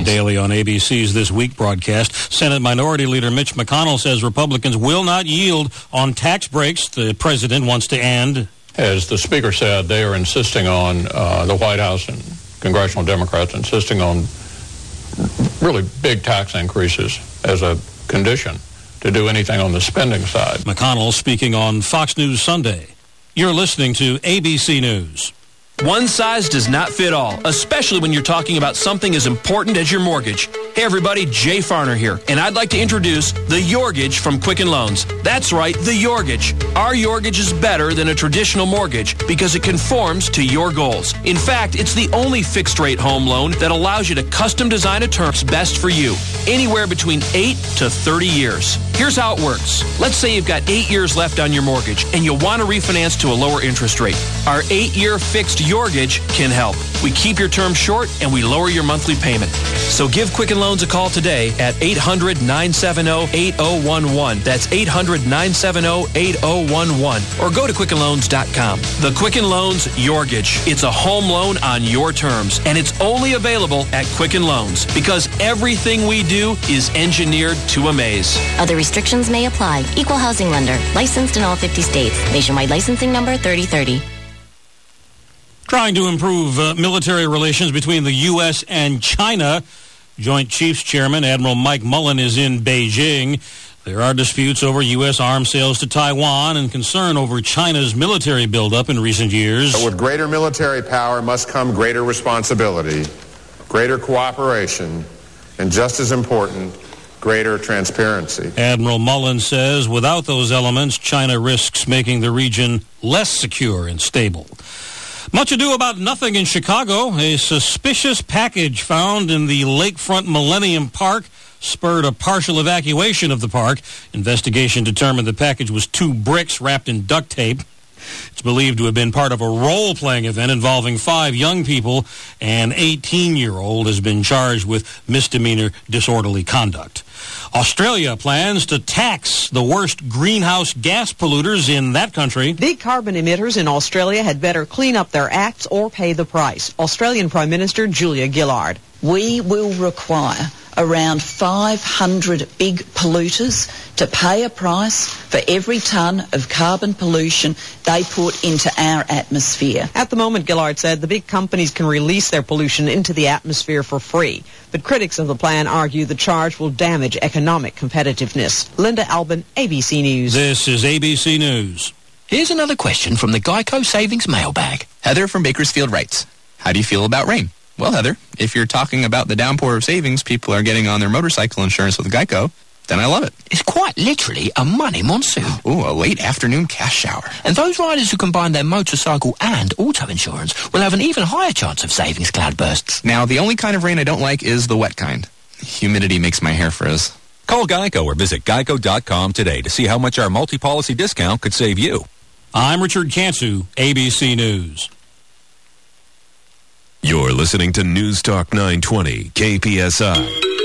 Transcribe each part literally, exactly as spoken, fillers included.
Daily on A B C's This Week broadcast. Senate Minority Leader Mitch McConnell says Republicans will not yield on tax breaks the president wants to end. As the Speaker said, they are insisting on, uh, the White House and congressional Democrats insisting on really big tax increases as a condition to do anything on the spending side. McConnell speaking on Fox News Sunday. You're listening to A B C News. One size does not fit all, especially when you're talking about something as important as your mortgage. Hey everybody, Jay Farner here, and I'd like to introduce the Yorgage from Quicken Loans. That's right, the Yorgage. Our Yorgage is better than a traditional mortgage because it conforms to your goals. In fact, it's the only fixed-rate home loan that allows you to custom design a term best for you, anywhere between eight to thirty years. Here's how it works. Let's say you've got eight years left on your mortgage and you want to refinance to a lower interest rate. Our eight-year fixed Yorgage can help. We keep your term short and we lower your monthly payment. So give Quicken Loans a call today at eight hundred, nine seven zero, eight zero one one. That's eight hundred, nine seven zero, eight zero one one. Or go to quicken loans dot com. The Quicken Loans Yorgage. It's a home loan on your terms, and it's only available at Quicken Loans because everything we do is engineered to amaze. Other restrictions may apply. Equal housing lender. Licensed in all fifty states. Nationwide licensing number thirty thirty. Trying to improve uh, military relations between the U S and China. Joint Chiefs Chairman Admiral Mike Mullen is in Beijing. There are disputes over U S arms sales to Taiwan and concern over China's military buildup in recent years. But with greater military power must come greater responsibility, greater cooperation, and just as important, greater transparency. Admiral Mullen says without those elements, China risks making the region less secure and stable. Much ado about nothing in Chicago. A suspicious package found in the lakefront Millennium Park spurred a partial evacuation of the park. Investigation determined the package was two bricks wrapped in duct tape. It's believed to have been part of a role-playing event involving five young people. An eighteen-year-old has been charged with misdemeanor disorderly conduct. Australia plans to tax the worst greenhouse gas polluters in that country. Big carbon emitters in Australia had better clean up their acts or pay the price. Australian Prime Minister Julia Gillard. We will require around five hundred big polluters to pay a price for every tonne of carbon pollution they put into our atmosphere. At the moment, Gillard said, the big companies can release their pollution into the atmosphere for free. But critics of the plan argue the charge will damage economic competitiveness. Linda Albin, A B C News. This is A B C News. Here's another question from the Geico Savings Mailbag. Heather from Bakersfield writes, how do you feel about rain? Well, Heather, if you're talking about the downpour of savings people are getting on their motorcycle insurance with Geico, then I love it. It's quite literally a money monsoon. Ooh, a late afternoon cash shower. And those riders who combine their motorcycle and auto insurance will have an even higher chance of savings cloud bursts. Now, the only kind of rain I don't like is the wet kind. Humidity makes my hair frizz. Call Geico or visit geico dot com today to see how much our multi-policy discount could save you. I'm Richard Cantu, A B C News. You're listening to News Talk nine twenty, K P S I.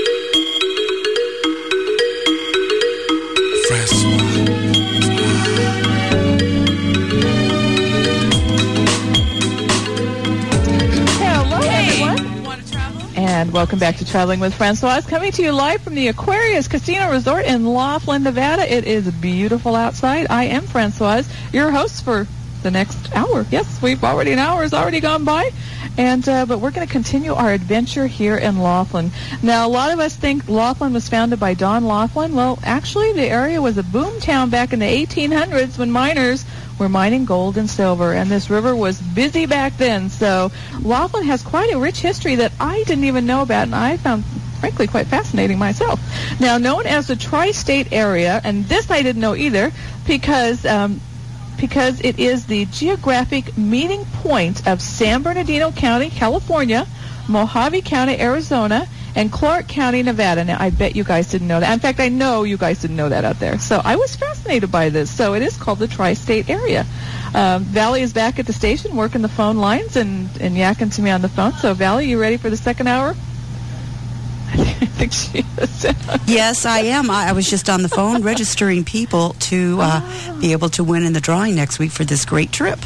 Hello, everyone. Want to travel? And welcome back to Traveling with Francois. Coming to you live from the Aquarius Casino Resort in Laughlin, Nevada. It is beautiful outside. I am Francois, your host for the next hour. Yes, we've already, an hour has already gone by. And uh, but we're going to continue our adventure here in Laughlin. Now, a lot of us think Laughlin was founded by Don Laughlin. Well, actually, the area was a boom town back in the eighteen hundreds when miners were mining gold and silver, and this river was busy back then. So Laughlin has quite a rich history that I didn't even know about, and I found, frankly, quite fascinating myself. Now, known as the Tri-State Area, and this I didn't know either, because... Um, because it is the geographic meeting point of San Bernardino County, California, Mojave County, Arizona, and Clark County, Nevada. Now, I bet you guys didn't know that. In fact, I know you guys didn't know that out there. So I was fascinated by this. So it is called the Tri-State Area. Um, Valley is back at the station working the phone lines and, and yakking to me on the phone. So, Valley, you ready for the second hour? I think she is. Yes, I am. I, I was just on the phone registering people to uh, be able to win in the drawing next week for this great trip.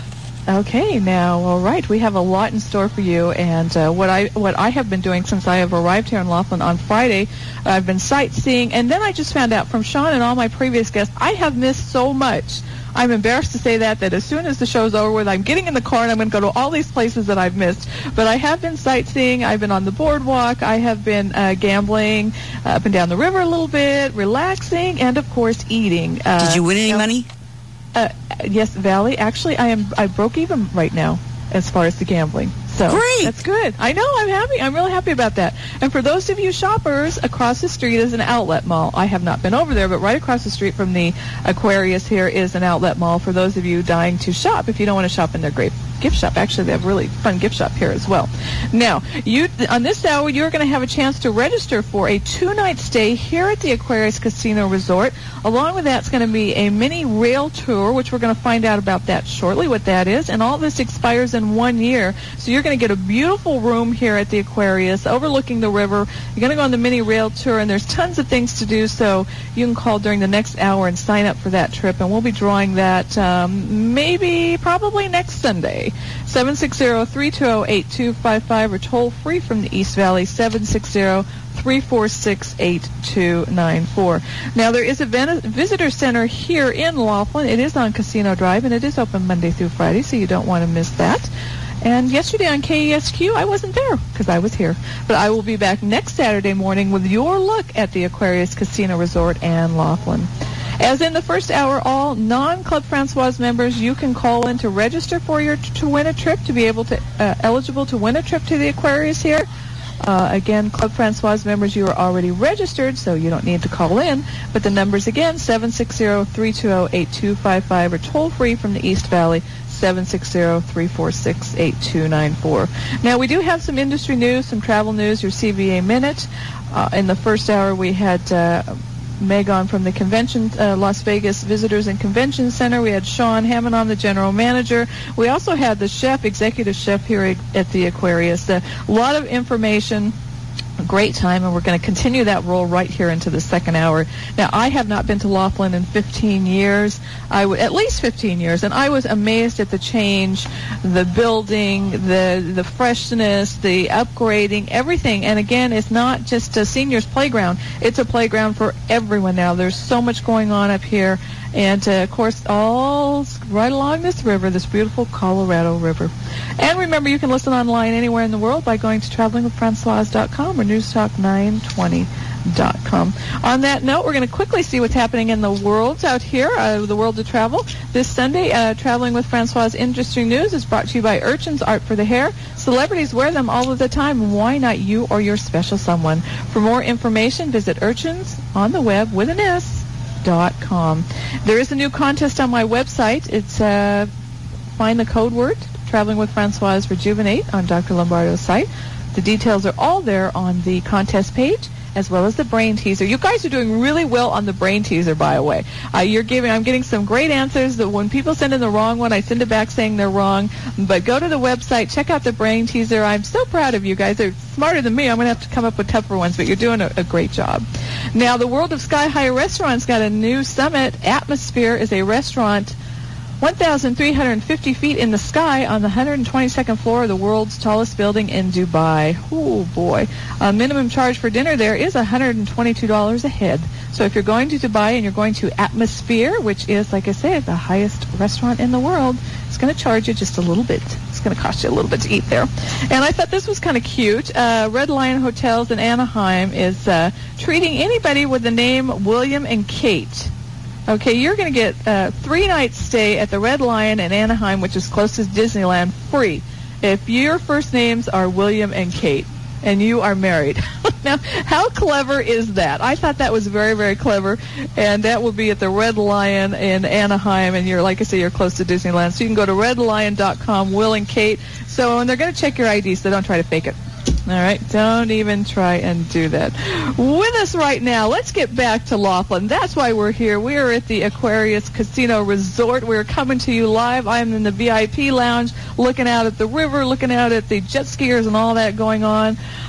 Okay, now, all right, we have a lot in store for you, and uh, what I what I have been doing since I have arrived here in Laughlin on Friday, I've been sightseeing, and then I just found out from Sean and all my previous guests, I have missed so much. I'm embarrassed to say that, that as soon as the show's over with, I'm getting in the car and I'm going to go to all these places that I've missed. But I have been sightseeing. I've been on the boardwalk. I have been uh, gambling uh, up and down the river a little bit, relaxing, and, of course, eating. Uh, Did you win any now, money? Uh, yes, Valley. Actually, I am. I broke even right now as far as the gambling. So Great. That's good. I know. I'm happy. I'm really happy about that. And for those of you shoppers, across the street is an outlet mall. I have not been over there, but right across the street from the Aquarius here is an outlet mall for those of you dying to shop. If you don't want to shop in their great gift shop, actually they have a really fun gift shop here as well. Now, you on this hour, you're going to have a chance to register for a two-night stay here at the Aquarius Casino Resort. Along with that, it's going to be a mini rail tour, which we're going to find out about that shortly, what that is. And all this expires in one year. So you're going to get a beautiful room here at the Aquarius overlooking the river. You're going to go on the mini rail tour, and there's tons of things to do. So you can call during the next hour and sign up for that trip. And we'll be drawing that um, maybe, probably next Sunday. seven six zero, three two zero, eight two five five or toll free from the East Valley, seven six zero, three four six, eight two nine four. Now, there is a ven- visitor center here in Laughlin. It is on Casino Drive, and it is open Monday through Friday, so you don't want to miss that. And yesterday on K E S Q, I wasn't there because I was here. But I will be back next Saturday morning with your look at the Aquarius Casino Resort and Laughlin. As in the first hour, all non-Club Francoise members, you can call in to register for your to win a trip, to be able to uh, eligible to win a trip to the Aquarius here. Uh, again, Club Francoise members, you are already registered, so you don't need to call in. But the numbers again, seven six zero, three two zero, eight two five five or toll free from the East Valley, seven six zero, three four six, eight two nine four. Now, we do have some industry news, some travel news, your C V A Minute. Uh, in the first hour, we had uh, Megan from the convention, uh, Las Vegas Visitors and Convention Center. We had Sean Hammond on, the general manager. We also had the chef, executive chef here at the Aquarius. A lot of information. Great time, and we're going to continue that role right here into the second hour. Now, I have not been to Laughlin in fifteen years, I w- at least fifteen years, and I was amazed at the change, the building, the the freshness, the upgrading, everything. And again, it's not just a seniors playground. It's a playground for everyone now. There's so much going on up here. And, uh, of course, all right along this river, this beautiful Colorado River. And remember, you can listen online anywhere in the world by going to traveling with francoise dot com or news talk nine twenty dot com. On that note, we're going to quickly see what's happening in the world out here, uh, the world of travel. This Sunday, uh, Traveling with Francoise Industry News is brought to you by Urchins Art for the Hair. Celebrities wear them all of the time. Why not you or your special someone? For more information, visit Urchins on the web with an S. Dot com. There is a new contest on my website. It's uh, find the code word Traveling with Francoise Rejuvenate on Doctor Lombardo's site. The details are all there on the contest page, as well as the brain teaser. You guys are doing really well on the brain teaser, by the way. Uh, you're giving. I'm getting some great answers. That when people send in the wrong one, I send it back saying they're wrong. But go to the website, check out the brain teaser. I'm so proud of you guys. They're smarter than me. I'm going to have to come up with tougher ones, but you're doing a, a great job. Now, the World of Sky High Restaurants got a new summit. Atmosphere is a restaurant one thousand three hundred fifty feet in the sky on the one hundred twenty-second floor of the world's tallest building in Dubai. Oh, boy. A minimum charge for dinner there is one hundred twenty-two dollars a head. So if you're going to Dubai and you're going to Atmosphere, which is, like I said, the highest restaurant in the world, it's going to charge you just a little bit. It's going to cost you a little bit to eat there. And I thought this was kind of cute. Uh, Red Lion Hotels in Anaheim is uh, treating anybody with the name William and Kate. Okay, you're going to get a three-night stay at the Red Lion in Anaheim, which is closest to Disneyland, free if your first names are William and Kate and you are married. Now, how clever is that? I thought that was very, very clever, and that will be at the Red Lion in Anaheim, and you're, like I say, you're close to Disneyland. So you can go to red lion dot com, Will and Kate. So, and they're going to check your I D, so don't try to fake it. All right, don't even try and do that. With us right now, let's get back to Laughlin. That's why we're here. We are at the Aquarius Casino Resort. We're coming to you live. I'm in the V I P lounge, looking out at the river, looking out at the jet skiers and all that going on.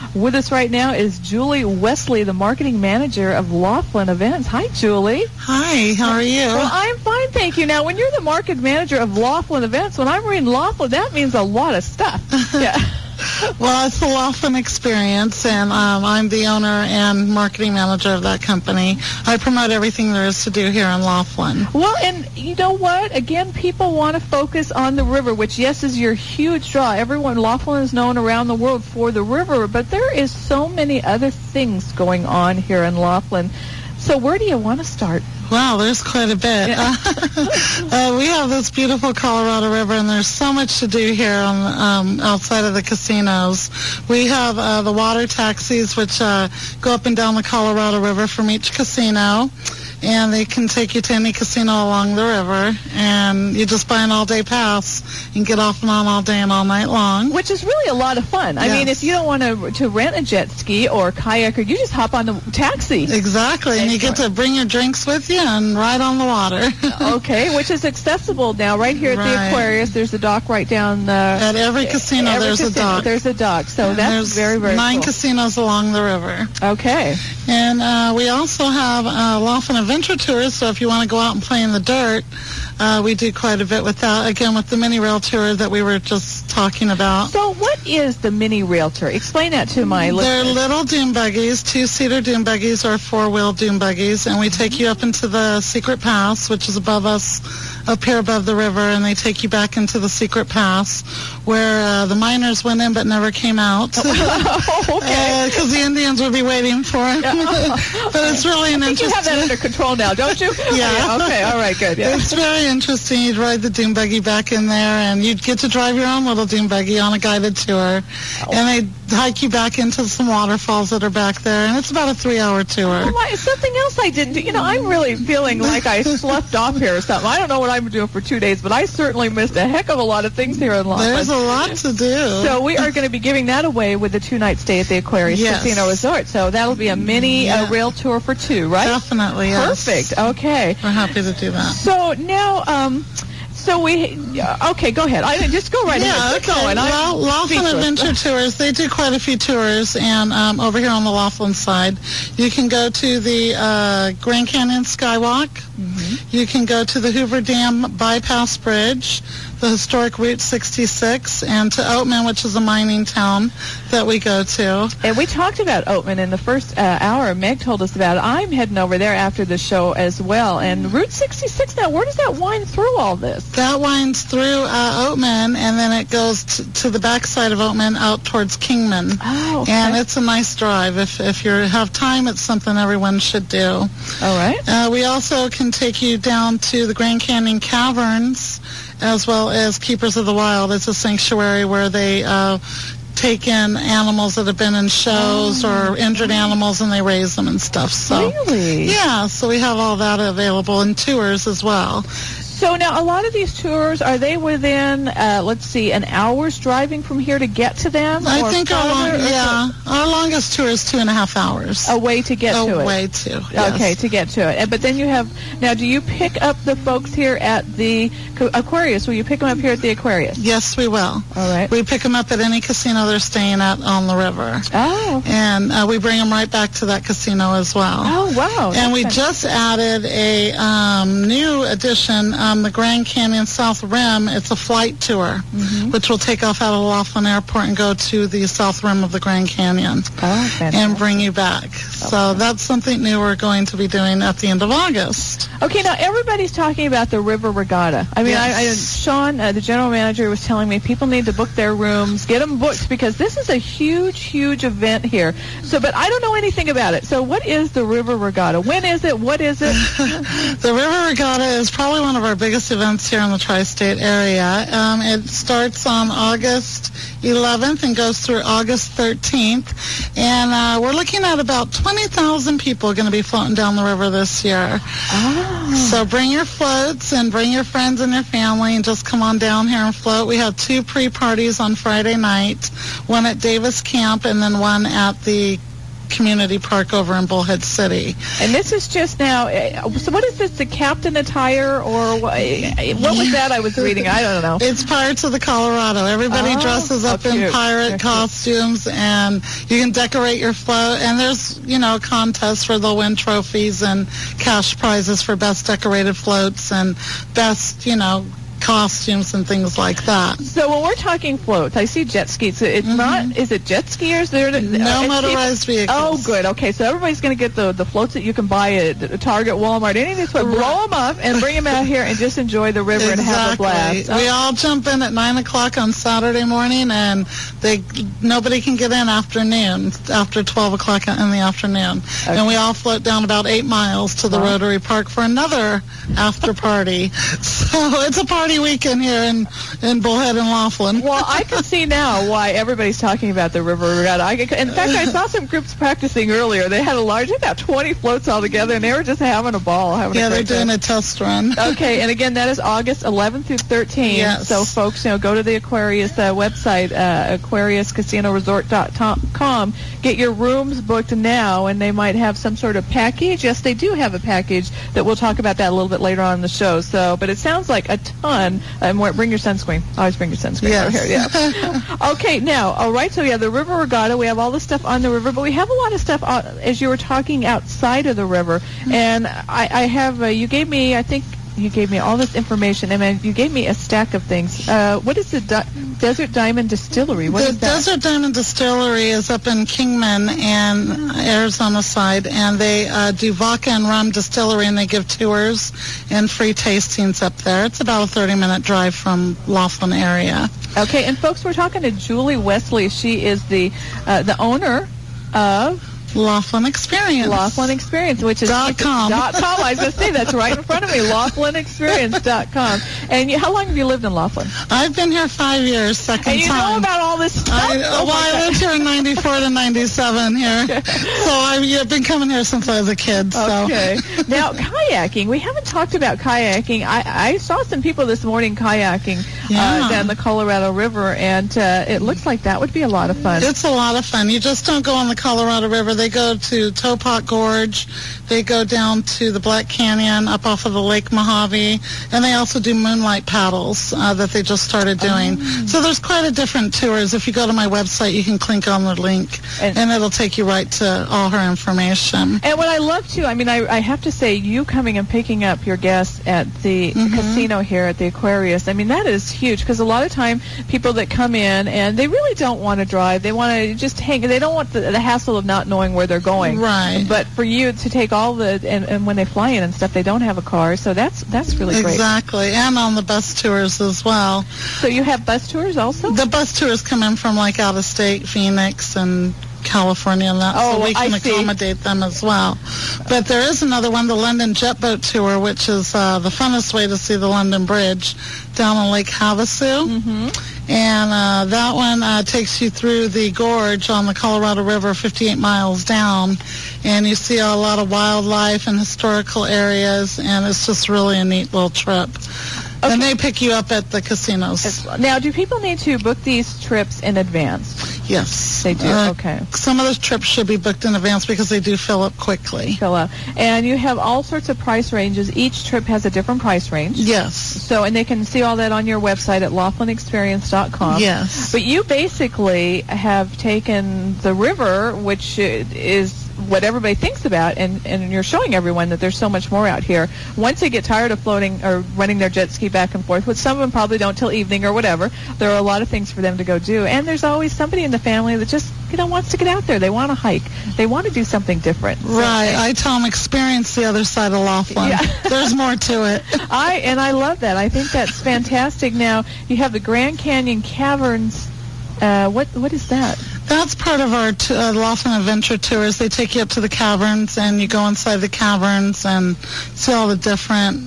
With us right now is Julie Wesley, the marketing manager of Laughlin Events. Hi, Julie. Hi, how are you? Well, I'm fine, thank you. Now, when you're the market manager of Laughlin Events, when I'm reading Laughlin, that means a lot of stuff. Yeah. Well, it's the Laughlin Experience, and um, I'm the owner and marketing manager of that company. I promote everything there is to do here in Laughlin. Well, and you know what? Again, people want to focus on the river, which, yes, is your huge draw. Everyone, Laughlin is known around the world for the river, but there is so many other things going on here in Laughlin. So where do you want to start? Wow, there's quite a bit. Yeah. uh, we have this beautiful Colorado River, and there's so much to do here on, um, outside of the casinos. We have uh, the water taxis, which uh, go up and down the Colorado River from each casino. And they can take you to any casino along the river, and you just buy an all-day pass and get off and on all day and all night long. Which is really a lot of fun. I yes. mean, if you don't want to to rent a jet ski or kayak, or you just hop on the taxi. Exactly, and, and you get to bring your drinks with you and ride on the water. Okay, which is accessible now right here at right. the Aquarius. There's a dock right down. Uh, at every casino, every there's casino, a dock. There's a dock, so and that's there's very, very nine cool. casinos along the river. Okay. And uh, we also have uh, Laughlin Adventure Tours, so if you want to go out and play in the dirt, uh, we do quite a bit with that. Again, with the mini rail tour that we were just talking about. So what is the mini rail tour? Explain that to my listeners. listeners. They're little dune buggies, two-seater dune buggies or four-wheel dune buggies, and we take you up into the Secret Pass, which is above us, up here above the river, and they take you back into the Secret Pass, where uh, the miners went in but never came out. Oh, okay. Because uh, the Indians would be waiting for them. But it's really an I think interesting... you have that under control now, don't you? Yeah. Oh, yeah. Okay, all right, good. Yeah. It's very interesting. You'd ride the dune buggy back in there, and you'd get to drive your own little dune buggy on a guided tour. Oh. And they'd hike you back into some waterfalls that are back there, and it's about a three-hour tour. Oh my, something else I didn't do. You know, I'm really feeling like I slept off here or something. I don't know what I'm doing for two days, but I certainly missed a heck of a lot of things here in Laughlin. There's a lot to do. So we are going to be giving that away with the two-night stay at the Aquarius yes. Casino Resort. So that'll be a mini yeah. uh, rail tour for two, right? Definitely, yes. Perfect. Okay. We're happy to do that. So now, um, so we, uh, okay, go ahead. I just go right yeah, ahead. Keep okay. going. Well, Laughlin Adventure Tours, they do quite a few tours, and um, over here on the Laughlin side, you can go to the uh, Grand Canyon Skywalk. Mm-hmm. You can go to the Hoover Dam Bypass Bridge, the historic Route sixty-six, and to Oatman, which is a mining town that we go to. And we talked about Oatman in the first uh, hour. Meg told us about it. I'm heading over there after the show as well. And Route sixty-six, now, where does that wind through all this? That winds through uh, Oatman, and then it goes t- to the backside of Oatman out towards Kingman. Oh, okay. And it's a nice drive. If if you have time, it's something everyone should do. All right. Uh, we also can take you down to the Grand Canyon Caverns, as well as Keepers of the Wild. It's a sanctuary where they uh, take in animals that have been in shows oh. or injured animals, and they raise them and stuff. So, really? Yeah, so we have all that available in tours as well. So now, a lot of these tours, are they within, uh, let's see, an hour's driving from here to get to them? I or think our long, yeah, our longest tour is two and a half hours. A way to get a to it. A way to, yes. Okay, to get to it. And, but then you have, now do you pick up the folks here at the Aquarius? Will you pick them up here at the Aquarius? Yes, we will. All right. We pick them up at any casino they're staying at on the river. Oh. Okay. And uh, we bring them right back to that casino as well. Oh, wow. And we just added a um, new addition. Um, the Grand Canyon South Rim, it's a flight tour, mm-hmm. which will take off out of Laughlin Airport and go to the South Rim of the Grand Canyon oh, and bring you back. Okay. So that's something new we're going to be doing at the end of August. Okay, now everybody's talking about the River Regatta. I mean, yes. I, I, Sean, uh, the general manager, was telling me people need to book their rooms, get them booked, because this is a huge, huge event here. So, but I don't know anything about it. So what is the River Regatta? When is it? What is it? The River Regatta is probably one of our biggest events here in the tri-state area. Um, it starts on August eleventh and goes through August thirteenth. And uh, we're looking at about twenty thousand people going to be floating down the river this year. Oh. So bring your floats and bring your friends and your family and just come on down here and float. We have two pre-parties on Friday night, one at Davis Camp and then one at the community park over in Bullhead City. And this is just now, uh, so what is this, the captain attire, or what, what was that I was reading? I don't know. It's Pirates of the Colorado. Everybody Oh, dresses up how in cute. pirate They're cute. costumes, and you can decorate your float, and there's, you know, contests where they'll win trophies and cash prizes for best decorated floats and best, you know, costumes and things like that. So when we're talking floats, I see jet skis. It's mm-hmm. not, is it jet skiers? They're, no motorized vehicles. Oh, good. Okay, so everybody's going to get the, the floats that you can buy at Target, Walmart, any of these, but blow them up and bring them out here and just enjoy the river exactly. and have a blast. Oh. We all jump in at nine o'clock on Saturday morning, and they nobody can get in after noon, after twelve o'clock in the afternoon. Okay. And we all float down about eight miles to the wow. Rotary Park for another after party. So it's a party weekend here in, in Bullhead and Laughlin. Well, I can see now why everybody's talking about the River Regatta. I, in fact, I saw some groups practicing earlier. They had a large, about twenty floats all together, and they were just having a ball. Having yeah, a they're doing day. a test run. Okay, and again, that is August eleventh through thirteenth. Yes. So, folks, you know, go to the Aquarius uh, website, uh, aquarius casino resort dot com. Get your rooms booked now, and they might have some sort of package. Yes, they do have a package that we'll talk about that a little bit later on in the show. So, but it sounds like a ton. Um, bring your sunscreen. Always bring your sunscreen yes. over here. Yeah. Okay, now, all right. So, yeah, the River Regatta. We have all the stuff on the river, but we have a lot of stuff uh, as you were talking outside of the river. Mm-hmm. And I, I have. Uh, you gave me, I think. You gave me all this information, and then you gave me a stack of things. Uh, what is the Di- Desert Diamond Distillery? What the is that? Desert Diamond Distillery is up in Kingman and Arizona side, and they uh, do vodka and rum distillery, and they give tours and free tastings up there. It's about a thirty-minute drive from Laughlin area. Okay, and folks, we're talking to Julie Wesley. She is the uh, the owner of Laughlin Experience. Laughlin Experience, which is dot com. Dot com. I was going to say that's right in front of me. Laughlin Experience dot com. And you, how long have you lived in Laughlin? I've been here five years. Second and you time. know about all this stuff. I, oh well, I lived here in ninety-four to ninety-seven here, so I've yeah, been coming here since I was a kid. So. Okay. Now kayaking. We haven't talked about kayaking. I, I saw some people this morning kayaking yeah. uh, down the Colorado River, and uh, it looks like that would be a lot of fun. It's a lot of fun. You just don't go on the Colorado River. They go to Topot Gorge, they go down to the Black Canyon, up off of the Lake Mojave, and they also do moonlight paddles uh, that they just started doing. Oh. So there's quite a different tours. If you go to my website, you can click on the link, and, and it'll take you right to all her information. And what I love, too, I mean, I, I have to say, you coming and picking up your guests at the mm-hmm. casino here at the Aquarius, I mean, that is huge, because a lot of time people that come in, and they really don't want to drive. They want to just hang. They don't want the, the hassle of not knowing where they're going. Right. But for you to take all the, and, and when they fly in and stuff, they don't have a car, so that's that's really great. Exactly, and on the bus tours as well. So you have bus tours also? The bus tours come in from like out of state, Phoenix and California and that, oh, so we can I accommodate see. them as well. But there is another one, the London Jet Boat Tour, which is uh, the funnest way to see the London Bridge down on Lake Havasu. Mm-hmm. And uh, that one uh, takes you through the gorge on the Colorado River, fifty-eight miles down, and you see a lot of wildlife and historical areas, and it's just really a neat little trip. Okay. And they pick you up at the casinos. Now, do people need to book these trips in advance? Yes. They do, uh, okay. Some of those trips should be booked in advance because they do fill up quickly. Fill up. And you have all sorts of price ranges. Each trip has a different price range. Yes. So, and they can see all that on your website at Laughlin Experience dot com. Yes. But you basically have taken the river, which is what everybody thinks about, and, and you're showing everyone that there's so much more out here. Once they get tired of floating or running their jet ski back and forth, which some of them probably don't till evening or whatever, there are a lot of things for them to go do. And there's always somebody in the family that just, you know, wants to get out there. They want to hike. They want to do something different. Right. So, I tell them, experience the other side of Laughlin. Yeah. There's more to it. I And I love that. I think that's fantastic. Now, you have the Grand Canyon Caverns. Uh, what What is that? That's part of our t- uh, Laughlin Adventure Tours. They take you up to the caverns, and you go inside the caverns and see all the different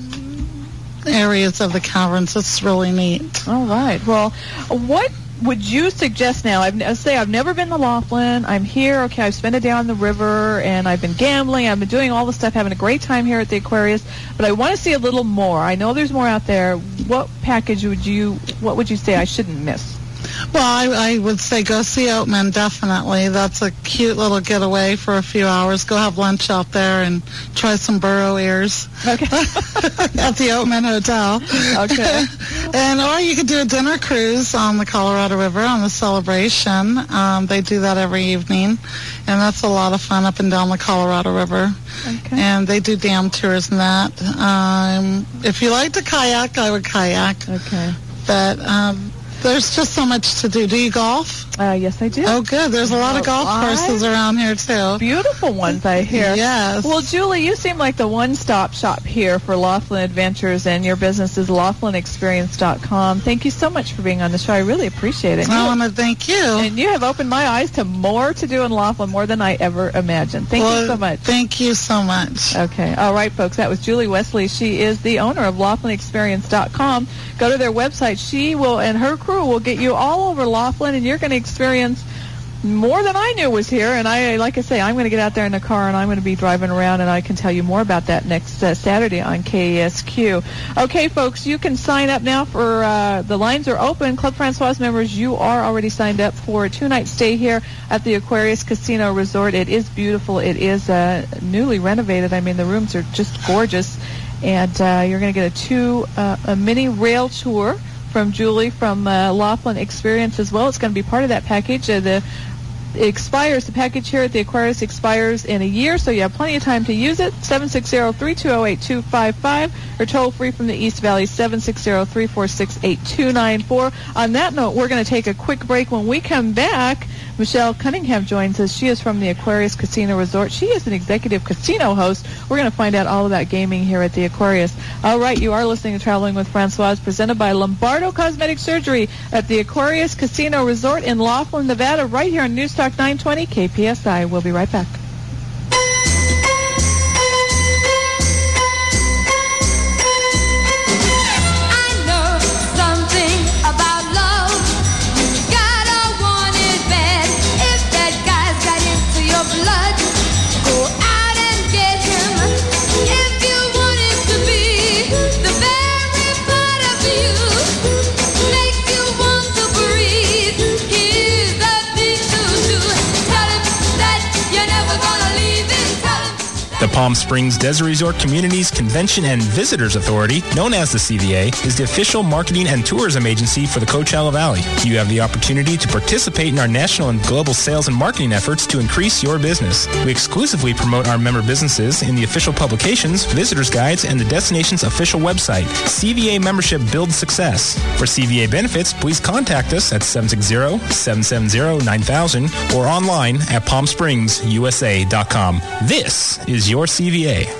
areas of the caverns. It's really neat. All right. Well, what would you suggest now? I've, I say I've never been to Laughlin. I'm here. Okay, I've spent a day on the river, and I've been gambling. I've been doing all the stuff, having a great time here at the Aquarius. But I want to see a little more. I know there's more out there. What package would you? What would you say I shouldn't miss? Well, I, I would say go see Oatman, definitely. That's a cute little getaway for a few hours. Go have lunch out there and try some burro ears. Okay. At the Oatman Hotel. Okay. And or you could do a dinner cruise on the Colorado River on the Celebration. Um, they do that every evening, and that's a lot of fun up and down the Colorado River. Okay. And they do dam tours and that. Um, if you like to kayak, I would kayak. Okay. But um, there's just so much to do. Do you golf? Uh, yes, I do. Oh, good. There's a lot of golf courses around here, too. Beautiful ones, I hear. Yes. Well, Julie, you seem like the one-stop shop here for Laughlin Adventures, and your business is Laughlin Experience dot com. Thank you so much for being on the show. I really appreciate it. I want to thank you. And you have opened my eyes to more to do in Laughlin, more than I ever imagined. Thank well, you so much. Thank you so much. Okay. All right, folks. That was Julie Wesley. She is the owner of Laughlin Experience dot com. Go to their website. She will, and her crew will get you all over Laughlin, and you're going to experience more than I knew was here. And I, like I say, I'm going to get out there in the car and I'm going to be driving around, and I can tell you more about that next uh, Saturday on K A S Q. Okay, folks, you can sign up now for, uh, the lines are open. Club Francoise members, you are already signed up for a two-night stay here at the Aquarius Casino Resort. It is beautiful. It is uh, newly renovated. I mean, the rooms are just gorgeous. And uh, you're going to get a two, uh, a mini rail tour from Julie from uh, Laughlin Experience as well. It's going to be part of that package. Uh, the It expires, the package here at the Aquarius expires in a year, so you have plenty of time to use it. seven six zero, three two zero, eight two five five or toll free from the East Valley, seven six zero, three four six, eight two nine four. On that note, we're going to take a quick break. When we come back, Michelle Cunningham joins us. She is from the Aquarius Casino Resort. She is an executive casino host. We're going to find out all about gaming here at the Aquarius. All right, you are listening to Traveling with Francoise, presented by Lombardo Cosmetic Surgery at the Aquarius Casino Resort in Laughlin, Nevada, right here on News Talk nine twenty K P S I. We'll be right back. The Palm Springs Desert Resort Communities Convention and Visitors Authority, known as the C V A, is the official marketing and tourism agency for the Coachella Valley. You have the opportunity to participate in our national and global sales and marketing efforts to increase your business. We exclusively promote our member businesses in the official publications, visitors guides, and the destination's official website. C V A membership builds success. For C V A benefits, please contact us at seven six zero, seven seven zero, nine thousand or online at palm springs u s a dot com. This is your C V A.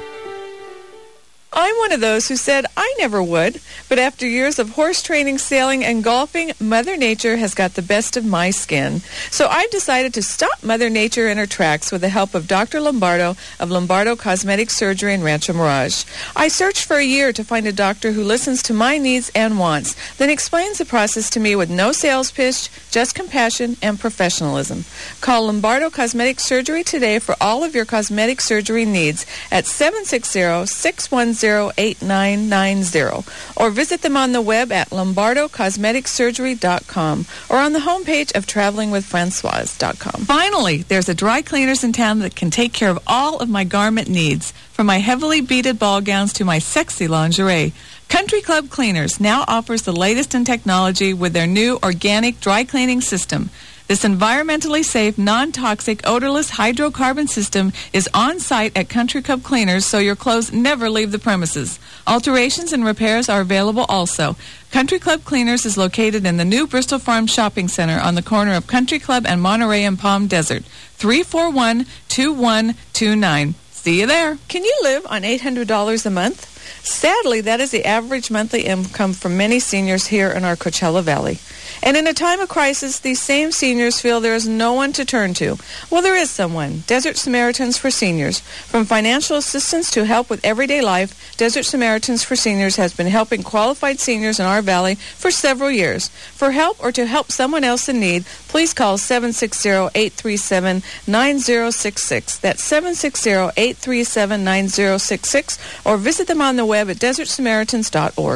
I'm one of those who said I never would, but after years of horse training, sailing, and golfing, Mother Nature has got the best of my skin. So I've decided to stop Mother Nature in her tracks with the help of Doctor Lombardo of Lombardo Cosmetic Surgery in Rancho Mirage. I searched for a year to find a doctor who listens to my needs and wants, then explains the process to me with no sales pitch, just compassion and professionalism. Call Lombardo Cosmetic Surgery today for all of your cosmetic surgery needs at seven six zero, six one zero, eight nine nine zero or visit them on the web at lombardo cosmetic surgery dot com or on the homepage of traveling with francoise dot com. Finally, there's a dry cleaners in town that can take care of all of my garment needs, from my heavily beaded ball gowns to my sexy lingerie. Country Club Cleaners now offers the latest in technology with their new organic dry cleaning system. This environmentally safe, non-toxic, odorless hydrocarbon system is on-site at Country Club Cleaners, so your clothes never leave the premises. Alterations and repairs are available also. Country Club Cleaners is located in the new Bristol Farm Shopping Center on the corner of Country Club and Monterey and Palm Desert. three four one, two one two nine. See you there. Can you live on eight hundred dollars a month? Sadly, that is the average monthly income for many seniors here in our Coachella Valley. And in a time of crisis, these same seniors feel there is no one to turn to. Well, there is someone. Desert Samaritans for Seniors. From financial assistance to help with everyday life, Desert Samaritans for Seniors has been helping qualified seniors in our valley for several years. For help or to help someone else in need, please call seven six zero, eight three seven, nine zero six six. That's seven six zero, eight three seven, nine zero six six, or visit them on the web at desert samaritans dot org.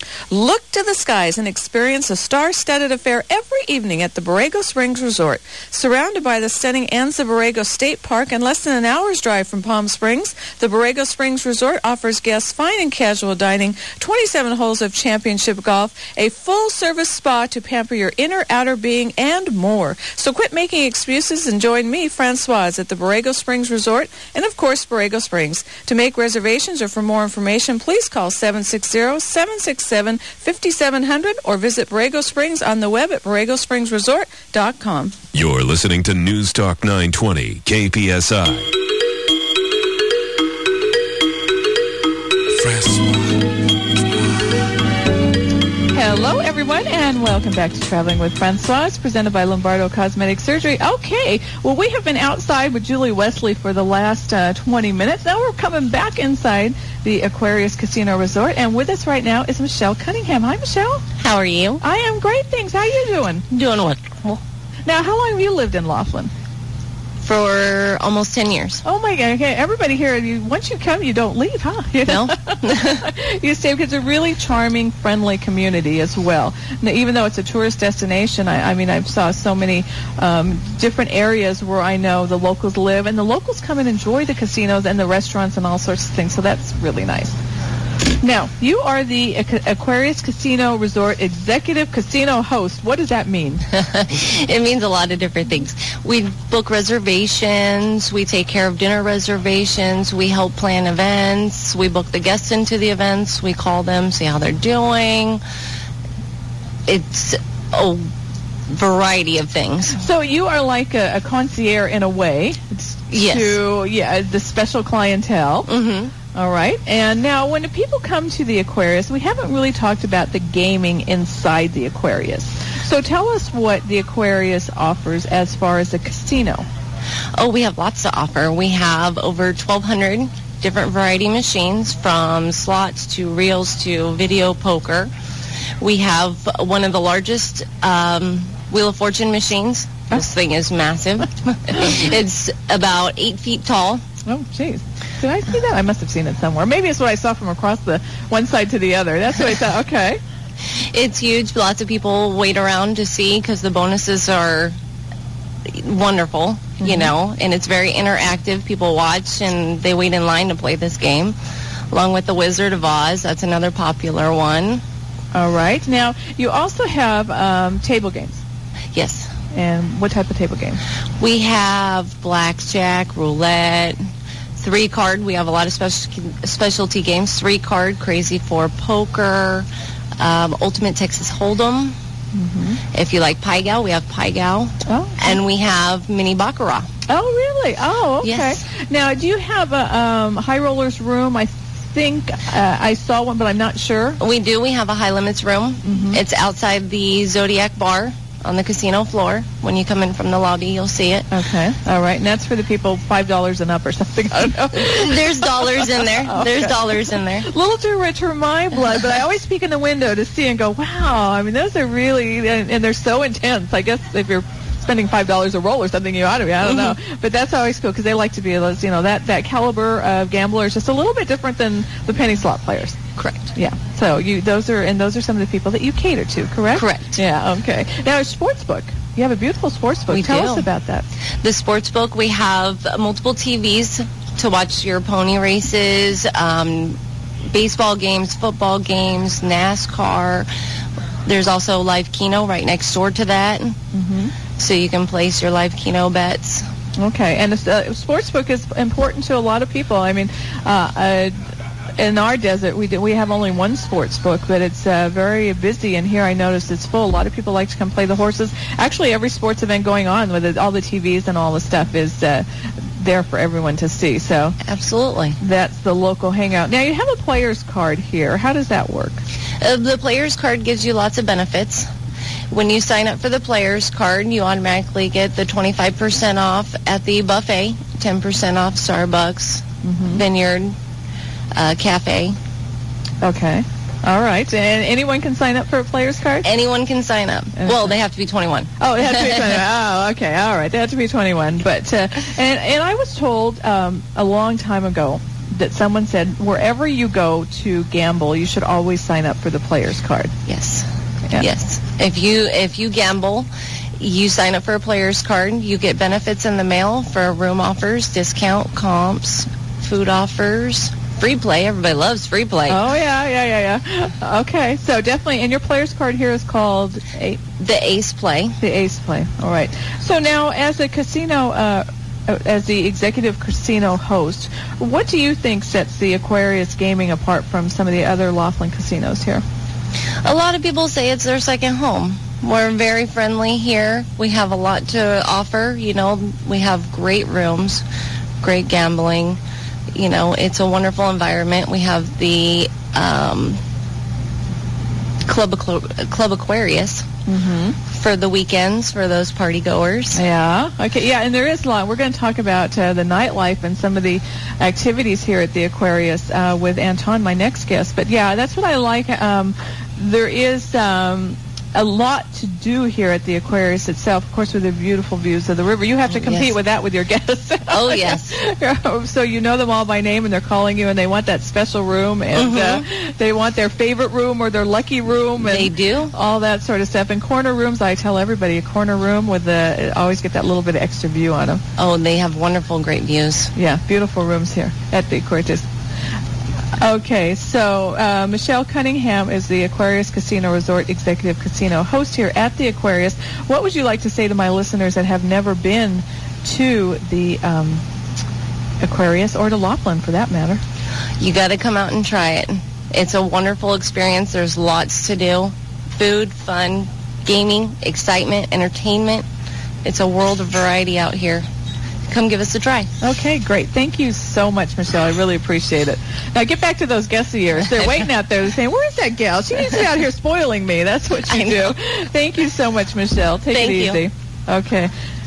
Look to the skies and experience a star-studded affair every evening at the Borrego Springs Resort. Surrounded by the stunning Anza Borrego State Park and less than an hour's drive from Palm Springs, the Borrego Springs Resort offers guests fine and casual dining, twenty-seven holes of championship golf, a full-service spa to pamper your inner, outer being, and more. So quit making excuses and join me, Francoise, at the Borrego Springs Resort and, of course, Borrego Springs. To make reservations or for more information, please call seven six zero, seven six seven, five seven zero zero or visit Borrego Springs on the web at borrego springs resort dot com. You're listening to News Talk nine twenty K P S I. Hello, everyone, and welcome back to Traveling with Francoise, presented by Lombardo Cosmetic Surgery. Okay, well, we have been outside with Julie Wesley for the last uh, twenty minutes. Now we're coming back inside the Aquarius Casino Resort, and with us right now is Michelle Cunningham. Hi, Michelle. How are you? I am great, thanks. How are you doing? Doing wonderful. Now, how long have you lived in Laughlin? For almost ten years. Oh, my God. Okay, everybody here, you, once you come, you don't leave, huh? You know? No. You stay because it's a really charming, friendly community as well. Now, even though it's a tourist destination, I, I mean, I've saw so many um, different areas where I know the locals live, and the locals come and enjoy the casinos and the restaurants and all sorts of things, so that's really nice. Now, you are the Aquarius Casino Resort Executive Casino Host. What does that mean? It means a lot of different things. We book reservations. We take care of dinner reservations. We help plan events. We book the guests into the events. We call them, see how they're doing. It's a variety of things. So you are like a, a concierge in a way. Yes. To, yeah, the special clientele. Mm-hmm. All right. And now when the people come to the Aquarius, we haven't really talked about the gaming inside the Aquarius. So tell us what the Aquarius offers as far as the casino. Oh, we have lots to offer. We have over twelve hundred different variety machines, from slots to reels to video poker. We have one of the largest um, Wheel of Fortune machines. This thing is massive. It's about eight feet tall. Oh, jeez. Did I see that? I must have seen it somewhere. Maybe it's what I saw from across the one side to the other. That's what I thought. Okay. It's huge. Lots of people wait around to see because the bonuses are wonderful, mm-hmm. you know, and it's very interactive. People watch and they wait in line to play this game, along with the Wizard of Oz. That's another popular one. All right. Now, you also have um, table games. Yes. And what type of table game? We have blackjack, roulette, three card. We have a lot of special specialty games. Three card, Crazy Four poker, um, Ultimate Texas Hold'em. Mm-hmm. If you like Pai Gow, we have Pai Gow. Oh, okay. And we have Mini Baccarat. Oh, really? Oh, okay. Yes. Now, do you have a um, high rollers room? I think uh, I saw one, but I'm not sure. We do. We have a high limits room. Mm-hmm. It's outside the Zodiac Bar on the casino floor. When you come in from the lobby, you'll see it. Okay. All right. And that's for the people five dollars and up or something. I don't know. There's dollars in there. Okay. There's dollars in there. A little too rich for my blood, but I always peek in the window to see and go, wow. I mean, those are really, and, and they're so intense. I guess if you're spending five dollars a roll or something, you ought to be. I don't mm-hmm. know. But that's always cool because they like to be, you know, that, that caliber of gambler is just a little bit different than the penny slot players. Correct. Yeah. So you those are and those are some of the people that you cater to, correct? Correct. Yeah. Okay. Now, a sports book. You have a beautiful sports book. We Tell do. us about that. The sports book. We have multiple T Vs to watch your pony races, um, baseball games, football games, NASCAR. There's also live Keno right next door to that, mm-hmm. so you can place your live Keno bets. Okay. And the uh, sports book is important to a lot of people. I mean, uh, uh in our desert, we do, we have only one sports book, but it's uh, very busy. And here I noticed it's full. A lot of people like to come play the horses. Actually, every sports event going on with it, all the T Vs and all the stuff is uh, there for everyone to see. So absolutely, that's the local hangout. Now you have a player's card here. How does that work? Uh, the player's card gives you lots of benefits. When you sign up for the player's card, you automatically get the twenty-five percent off at the buffet, ten percent off Starbucks, mm-hmm. Vineyard. Uh, cafe. Okay. All right. And anyone can sign up for a player's card? Anyone can sign up. Okay. Well, they have to be twenty-one. Oh, they have to be twenty-one. Oh, okay. All right. They have to be twenty-one. But uh, and and I was told um, a long time ago that someone said wherever you go to gamble, you should always sign up for the player's card. Yes. Yeah. Yes. If you if you gamble, you sign up for a player's card. You get benefits in the mail for room offers, discount, comps, food offers, free play. Everybody loves free play. Oh, yeah, yeah, yeah, yeah. Okay, so definitely, and your player's card here is called a- the Ace Play. The Ace Play. All right. So now, as a casino, uh, as the executive casino host, what do you think sets the Aquarius Gaming apart from some of the other Laughlin casinos here? A lot of people say it's their second home. We're very friendly here. We have a lot to offer. You know, we have great rooms, great gambling. You know, it's a wonderful environment. We have the um, Club, Club Aquarius mm-hmm. for the weekends for those party goers. Yeah. Okay. Yeah, and there is a lot. We're going to talk about uh, the nightlife and some of the activities here at the Aquarius uh, with Anton, my next guest. But yeah, that's what I like. Um, there is um, a lot to do here at the Aquarius itself, of course, with the beautiful views of the river. You have to compete yes. with that with your guests. Oh, yes. So you know them all by name, and they're calling you, and they want that special room, and mm-hmm. uh, they want their favorite room or their lucky room. And they do. All that sort of stuff. And corner rooms, I tell everybody, a corner room with the, always get that little bit of extra view on them. Oh, they have wonderful, great views. Yeah, beautiful rooms here at the Aquarius. Okay, so uh, Michelle Cunningham is the Aquarius Casino Resort Executive Casino host here at the Aquarius. What would you like to say to my listeners that have never been to the um, Aquarius or to Laughlin, for that matter? You got to come out and try it. It's a wonderful experience. There's lots to do. Food, fun, gaming, excitement, entertainment. It's a world of variety out here. Come give us a try. Okay, great. Thank you so much, Michelle. I really appreciate it. Now get back to those guests of yours. They're waiting out there. They're saying, where's that gal? She needs to be out here spoiling me. That's what you do. Thank you so much, Michelle. Take Thank it easy. You. Okay.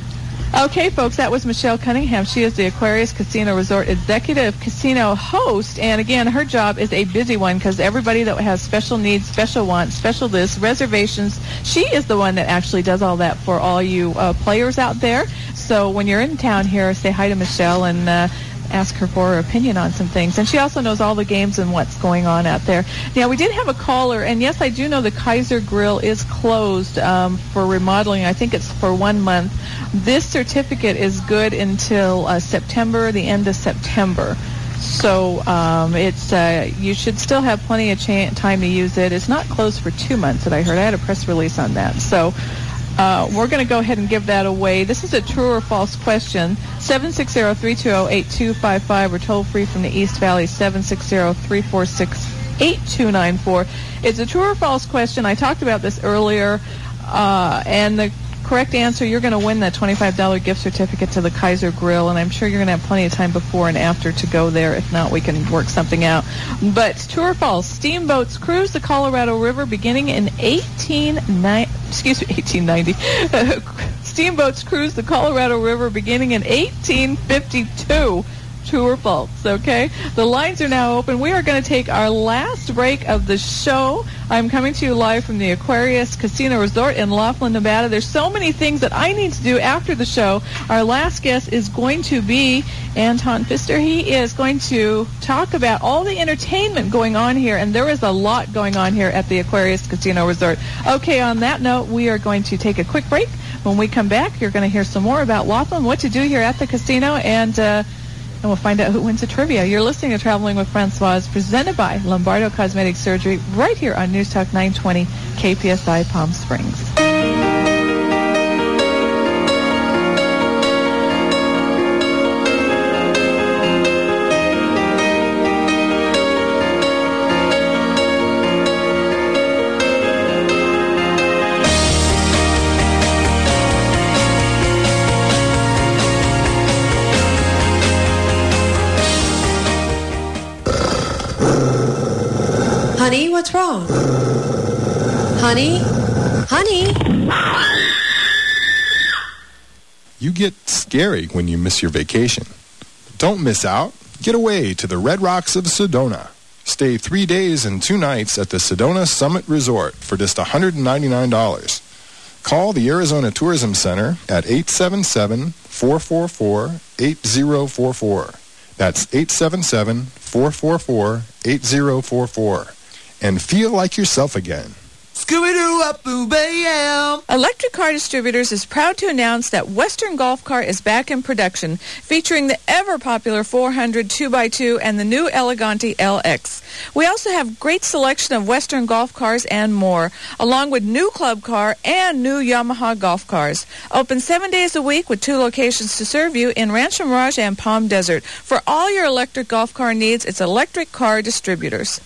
Okay, folks, that was Michelle Cunningham. She is the Aquarius Casino Resort Executive Casino host. And again, her job is a busy one because everybody that has special needs, special wants, special this, reservations, she is the one that actually does all that for all you uh, players out there. So when you're in town here, say hi to Michelle and uh, ask her for her opinion on some things. And she also knows all the games and what's going on out there. Now, we did have a caller, and yes, I do know the Kaiser Grill is closed um, for remodeling. I think it's for one month. This certificate is good until uh, September, the end of September. So um, it's uh, you should still have plenty of cha- time to use it. It's not closed for two months that I heard. I had a press release on that. So uh, we're going to go ahead and give that away. This is a true or false question. seven six zero, three two zero, eight two five five or toll free from the East Valley, seven six zero, three four six, eight two nine four. It's a true or false question. I talked about this earlier, uh, and the correct answer, you're going to win that twenty-five dollars gift certificate to the Kaiser Grill, and I'm sure you're going to have plenty of time before and after to go there. If not, we can work something out. But true or false, steamboats cruise the Colorado River beginning in eighteen ninety. Excuse me, eighteen ninety. Steamboats cruise the Colorado River beginning in eighteen fifty-two. True or false, okay? The lines are now open. We are going to take our last break of the show. I'm coming to you live from the Aquarius Casino Resort in Laughlin, Nevada. There's so many things that I need to do after the show. Our last guest is going to be Anton Pfister. He is going to talk about all the entertainment going on here, and there is a lot going on here at the Aquarius Casino Resort. Okay, on that note, we are going to take a quick break. When we come back, you're going to hear some more about Laughlin, what to do here at the casino, and uh, and we'll find out who wins the trivia. You're listening to Traveling with Francoise, presented by Lombardo Cosmetic Surgery, right here on News Talk nine twenty K P S I Palm Springs. Honey, what's wrong? Honey? Honey? You get scary when you miss your vacation. Don't miss out. Get away to the Red Rocks of Sedona. Stay three days and two nights at the Sedona Summit Resort for just one hundred ninety-nine dollars. Call the Arizona Tourism Center at eight seven seven, four four four, eight zero four four. That's eight seven seven, four four four, eight zero four four. And feel like yourself again. Scooby-Doo-up-boo-bam! Electric Car Distributors is proud to announce that Western Golf Car is back in production, featuring the ever-popular four hundred two by two and the new Elegante L X. We also have great selection of Western golf cars and more, along with new club car and new Yamaha golf cars. Open seven days a week with two locations to serve you in Rancho Mirage and Palm Desert. For all your electric golf car needs, it's Electric Car Distributors.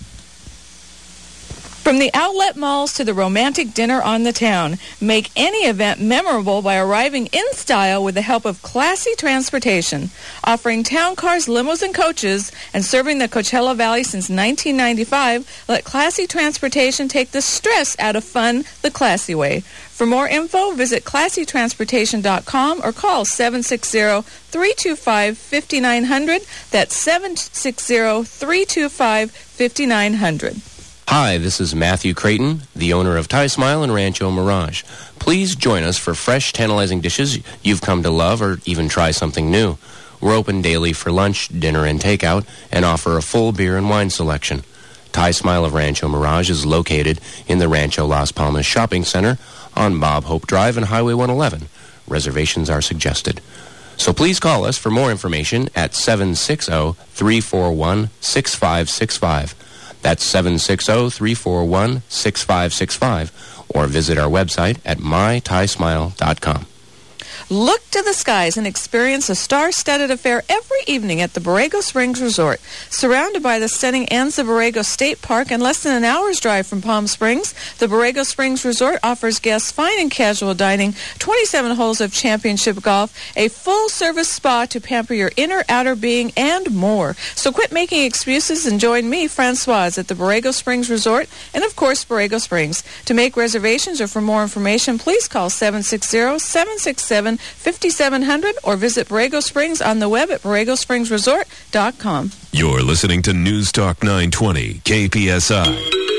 From the outlet malls to the romantic dinner on the town, make any event memorable by arriving in style with the help of Classy Transportation. Offering town cars, limos, and coaches, and serving the Coachella Valley since nineteen ninety-five, let Classy Transportation take the stress out of fun the classy way. For more info, visit classy transportation dot com or call seven six zero, three two five, five nine zero zero. That's seven six zero, three two five, five nine zero zero. Hi, this is Matthew Creighton, the owner of Thai Smile and Rancho Mirage. Please join us for fresh, tantalizing dishes you've come to love or even try something new. We're open daily for lunch, dinner, and takeout and offer a full beer and wine selection. Thai Smile of Rancho Mirage is located in the Rancho Las Palmas Shopping Center on Bob Hope Drive and Highway one eleven. Reservations are suggested. So please call us for more information at seven six zero, three four one, six five six five. That's seven six zero, three four one, six five six five, or visit our website at my thai smile dot com. Look to the skies and experience a star-studded affair every evening at the Borrego Springs Resort. Surrounded by the stunning Anza Borrego State Park and less than an hour's drive from Palm Springs, the Borrego Springs Resort offers guests fine and casual dining, twenty-seven holes of championship golf, a full-service spa to pamper your inner, outer being, and more. So quit making excuses and join me, Francoise, at the Borrego Springs Resort and, of course, Borrego Springs. To make reservations or for more information, please call seven six zero, seven six seven, five seven zero zero or visit Borrego Springs on the web at borrego springs resort dot com. You're listening to News Talk nine twenty K P S I.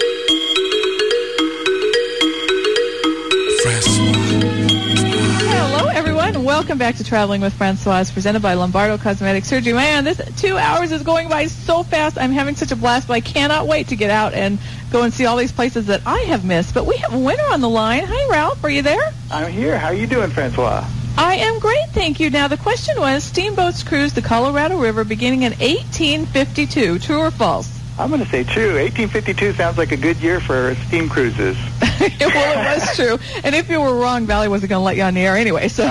Hello, everyone, and welcome back to Traveling with Francoise, presented by Lombardo Cosmetic Surgery. Man, this two hours is going by so fast. I'm having such a blast, but I cannot wait to get out and go and see all these places that I have missed. But we have a winner on the line. Hi, Ralph. Are you there? I'm here. How are you doing, Francois? I am great, thank you. Now, the question was, steamboats cruised the Colorado River beginning in eighteen fifty-two. True or false? I'm going to say true. eighteen fifty-two sounds like a good year for steam cruises. Well, it was true. And if you were wrong, Valley wasn't going to let you on the air anyway. So,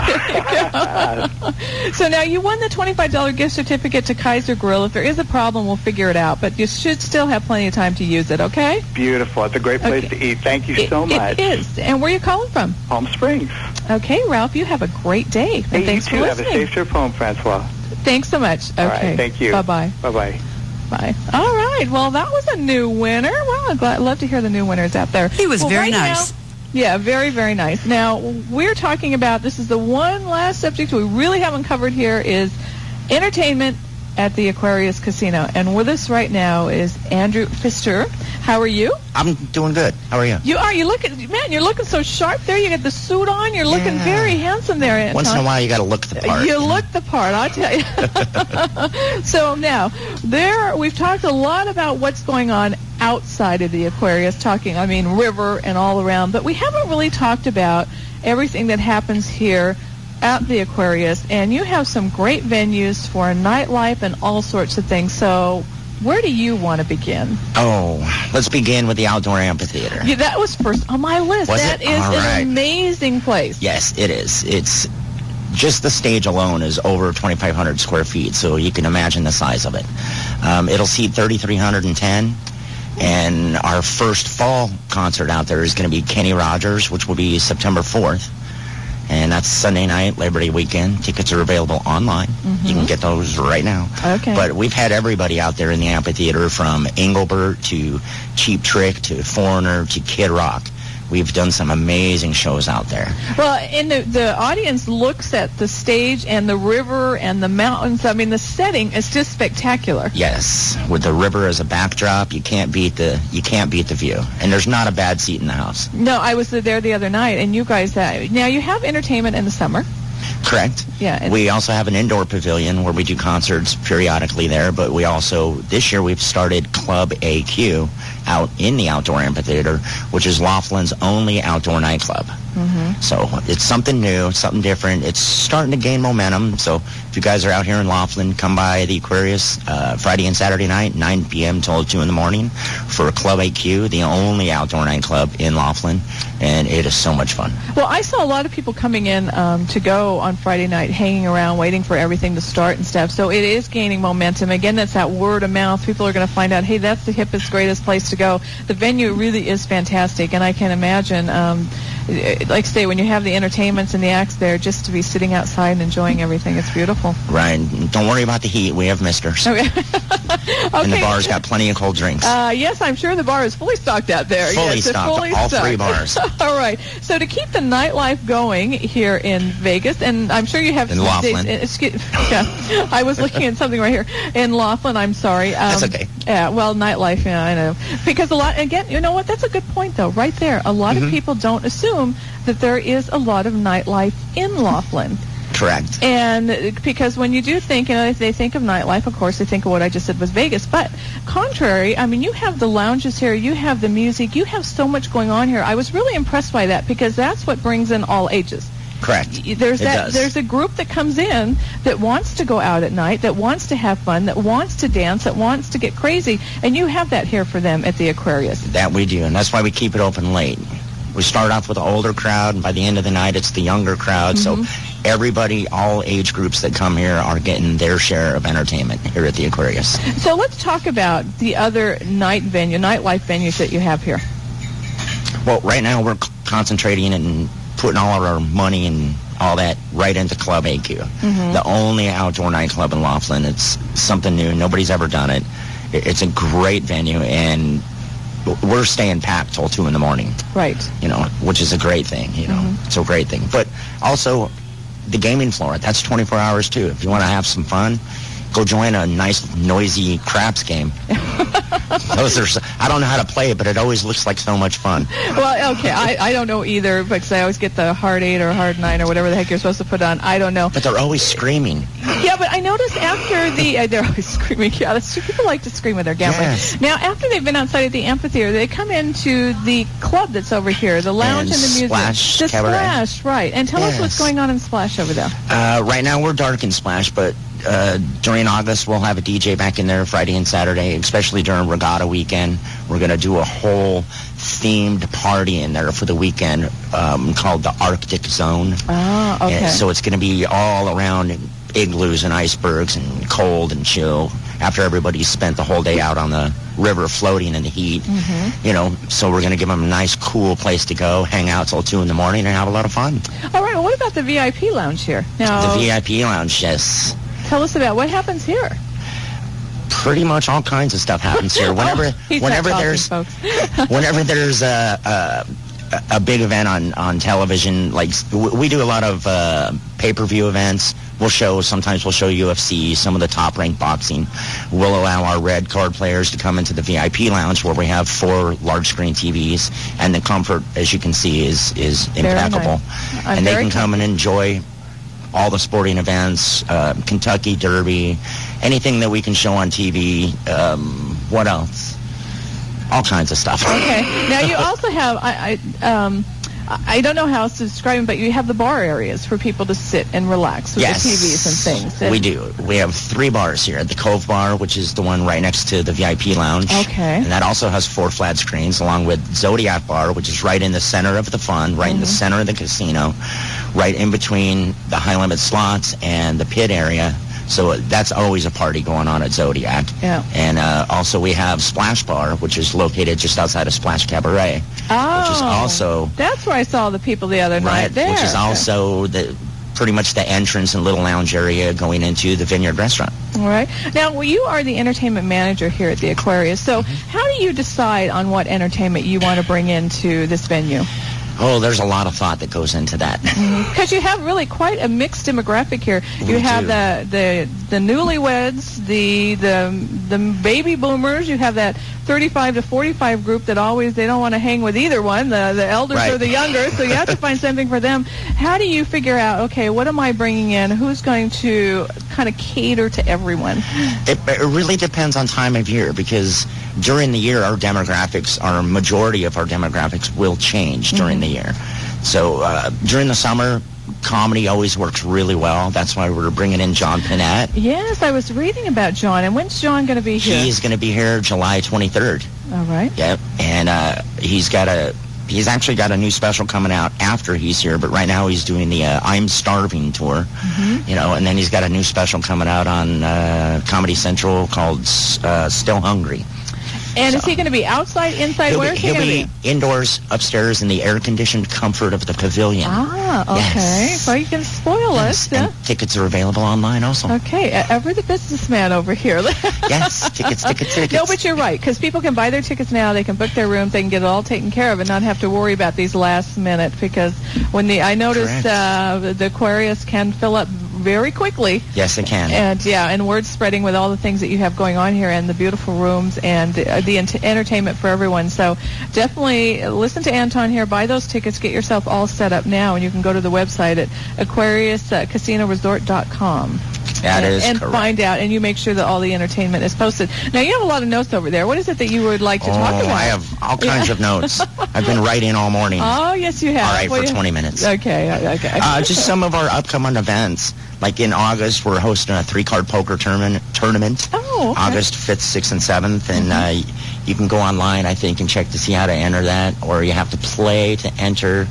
so now you won the twenty-five dollars gift certificate to Kaiser Grill. If there is a problem, we'll figure it out. But you should still have plenty of time to use it, okay? Beautiful. It's a great place okay. to eat. Thank you so it, much. It is. And where are you calling from? Palm Springs. Okay, Ralph, you have a great day. And hey, thanks you too. for Have a safe trip home, Francois. Thanks so much. Okay. All right, thank you. Bye-bye. Bye-bye. Bye. All right. Well, that was a new winner. Well, I'm glad, I'd love to hear the new winners out there. He was well, very right nice. Now, yeah, very, very nice. Now, we're talking about, this is the one last subject we really haven't covered here, is entertainment at the Aquarius Casino. And with us right now is Andrew Pfister. How are you? I'm doing good. How are you? You are. You looking, man, you're looking so sharp there. You got the suit on. You're looking yeah. very handsome there, Anton. Once in a while, you got to look the part. You look the part, I'll tell you. So now, there we've talked a lot about what's going on outside of the Aquarius, talking, I mean, river and all around, but we haven't really talked about everything that happens here at the Aquarius, and you have some great venues for nightlife and all sorts of things. So where do you want to begin? Oh, let's begin with the outdoor amphitheater. Yeah, that was first on my list. Was that it? is All right. an amazing place. Yes, it is. It's just the stage alone is over twenty-five hundred square feet, so you can imagine the size of it. Um, it'll seat three thousand three hundred ten. And our first fall concert out there is going to be Kenny Rogers, which will be September fourth. And that's Sunday night, Labor Day weekend. Tickets are available online. Mm-hmm. You can get those right now. Okay. But we've had everybody out there in the amphitheater, from Engelbert to Cheap Trick to Foreigner to Kid Rock. We've done some amazing shows out there. Well, and the, the audience looks at the stage and the river and the mountains. I mean, the setting is just spectacular. Yes, with the river as a backdrop, you can't beat the you can't beat the view. And there's not a bad seat in the house. No, I was there the other night, and you guys. Uh, now you have entertainment in the summer. Correct. Yeah. We also have an indoor pavilion where we do concerts periodically there, but we also, this year we've started Club A Q out in the outdoor amphitheater, which is Laughlin's only outdoor nightclub. Mm-hmm. So it's something new, something different. It's starting to gain momentum. So if you guys are out here in Laughlin, come by the Aquarius uh, Friday and Saturday night, nine p.m. till two in the morning for Club A Q, the only outdoor nightclub in Laughlin, and it is so much fun. Well, I saw a lot of people coming in um, to go on Friday night, hanging around, waiting for everything to start and stuff. So it is gaining momentum. Again, that's that word of mouth. People are going to find out, hey, that's the hippest, greatest place to go. The venue really is fantastic, and I can imagine, um, like I say, when you have the entertainments and the acts there, just to be sitting outside and enjoying everything, it's beautiful. Right. Don't worry about the heat. We have misters. Okay. And the bar's got plenty of cold drinks. Uh, yes, I'm sure the bar is fully stocked out there. Fully yes, stocked. Fully all stocked. three bars. All right. So to keep the nightlife going here in Vegas, and I'm sure you have... In some Laughlin. days- excuse, yeah, I was looking at something right here. In Laughlin, I'm sorry. Um, That's okay. Yeah, well, nightlife, yeah, I know. Because a lot, again, you know what? That's a good point, though, right there. A lot Mhm. of people don't assume that there is a lot of nightlife in Laughlin. Correct. And because when you do think, you know, if they think of nightlife, of course, they think of what I just said was Vegas. But contrary, I mean, you have the lounges here, you have the music, you have so much going on here. I was really impressed by that because that's what brings in all ages. Correct. There's It that. does. There's a group that comes in that wants to go out at night, that wants to have fun, that wants to dance, that wants to get crazy, and you have that here for them at the Aquarius. That we do, and that's why we keep it open late. We start off with the older crowd, and by the end of the night, it's the younger crowd. Mhm. So everybody, all age groups that come here are getting their share of entertainment here at the Aquarius. So let's talk about the other night venue, nightlife venues that you have here. Well, right now we're c- concentrating and putting all of our money and all that right into Club A Q. Mhm. The only outdoor nightclub in Laughlin. It's something new. Nobody's ever done it. I- It's a great venue, and we're staying packed till two in the morning. Right. You know, which is a great thing. You know, it's a great thing. But also, the gaming floor. That's twenty-four hours too. If you want to have some fun, go join a nice, noisy craps game. Those are. So, I don't know how to play it, but it always looks like so much fun. Well, okay, I, I don't know either because I always get the hard eight or hard nine or whatever the heck you're supposed to put on. I don't know. But they're always screaming. Yeah, but I noticed after the uh, they're always screaming. Yeah, that's true. People like to scream when they're gambling. Yes. Now, after they've been outside at the amphitheater, they come into the club that's over here, the lounge And and, the music. Splash the Cabaret. Splash, right? And tell us Yes. what's going on in Splash over there. Uh, right now we're dark in Splash, but uh, during August we'll have a D J back in there Friday and Saturday, especially during Regatta weekend. We're going to do a whole themed party in there for the weekend um, called the Arctic Zone. Oh, okay. And so it's going to be all around igloos and icebergs and cold and chill after everybody's spent the whole day out on the river floating in the heat. Mhm. You know, so we're going to give them a nice, cool place to go, hang out till two in the morning, and have a lot of fun. All right. Well, what about the V I P lounge here? Now, The V I P lounge, yes. tell us about what happens here. Pretty much all kinds of stuff happens here. Whenever, Oh, he's whenever not talking, there's, folks. whenever there's a, a a big event on on television, like w- we do a lot of uh, pay-per-view events. We'll show sometimes we'll show U F C, some of the top-ranked boxing. We'll allow our red card players to come into the V I P lounge where we have four large-screen T Vs, and the comfort, as you can see, is is Very impeccable. nice. I'm And they very can come and enjoy all the sporting events, uh, Kentucky Derby, anything that we can show on T V. Um, what else? All kinds of stuff. Okay. Now you also have I, I um I don't know how else to describe them, but you have the bar areas for people to sit and relax with Yes. the T Vs and things. And We do. We have three bars here. The Cove Bar, which is the one right next to the V I P lounge. Okay. And that also has four flat screens, along with Zodiac Bar, which is right in the center of the fun, right in the Mhm. center of the casino, right in between the high limit slots and the pit area. So that's always a party going on at Zodiac. Yeah. And uh, also we have Splash Bar, which is located just outside of Splash Cabaret. Oh, which is also that's where I saw the people the other right, night there. which is also the pretty much the entrance and little lounge area going into the Vineyard Restaurant. All right. Now, well, you are the entertainment manager here at the Aquarius. So Mm-hmm. how do you decide on what entertainment you want to bring into this venue? Oh, there's a lot of thought that goes into that. Because you have really quite a mixed demographic here. You We have do. the, the the newlyweds, the the the baby boomers. You have that thirty-five to forty-five group that always, they don't want to hang with either one, the, the elders Right. or the younger, so you have to find something for them. How do you figure out, okay, what am I bringing in? Who's going to kind of cater to everyone? It, it really depends on time of year, because during the year, our demographics, our majority of our demographics will change during Mm-hmm. the year. So uh, during the summer, comedy always works really well. That's why we're bringing in John Pinette. Yes, I was reading about John, and when's John going to be here? He's going to be here July twenty-third. All right. Yep, and uh, he's got a he's actually got a new special coming out after he's here. But right now he's doing the uh, I'm Starving tour, Mm-hmm. you know, and then he's got a new special coming out on uh, Comedy Central called uh, Still Hungry. And is he going to be outside, inside? He'll Where be, is he he'll going to be be? indoors, upstairs, in the air-conditioned comfort of the pavilion. Ah, okay. Yes. So you can spoil us. Yeah. And tickets are available online also. Okay, uh, ever the businessman over here. Yes, tickets, tickets, tickets. No, but you're right, because people can buy their tickets now. They can book their rooms. They can get it all taken care of and not have to worry about these last minute. Because when the I noticed uh, the Aquarius can fill up very quickly. Yes, it can. And yeah, and word spreading with all the things that you have going on here, and the beautiful rooms, and uh, the ent- entertainment for everyone. So definitely listen to Anton here. Buy those tickets. Get yourself all set up now, and you can go to the website at aquarius casino resort dot com. That and, is and correct. find out, and you make sure that all the entertainment is posted. Now you have a lot of notes over there. What is it that you would like to oh, talk about? I have all kinds of notes. I've been writing all morning. Oh yes, you have. All right, Well, for you- twenty minutes. Okay, okay. Uh, just some of our upcoming events. Like in August, we're hosting a three-card poker tournament. Tournament. Oh, okay. August fifth, sixth, and seventh, and uh, you can go online, I think, and check to see how to enter that, or you have to play to enter.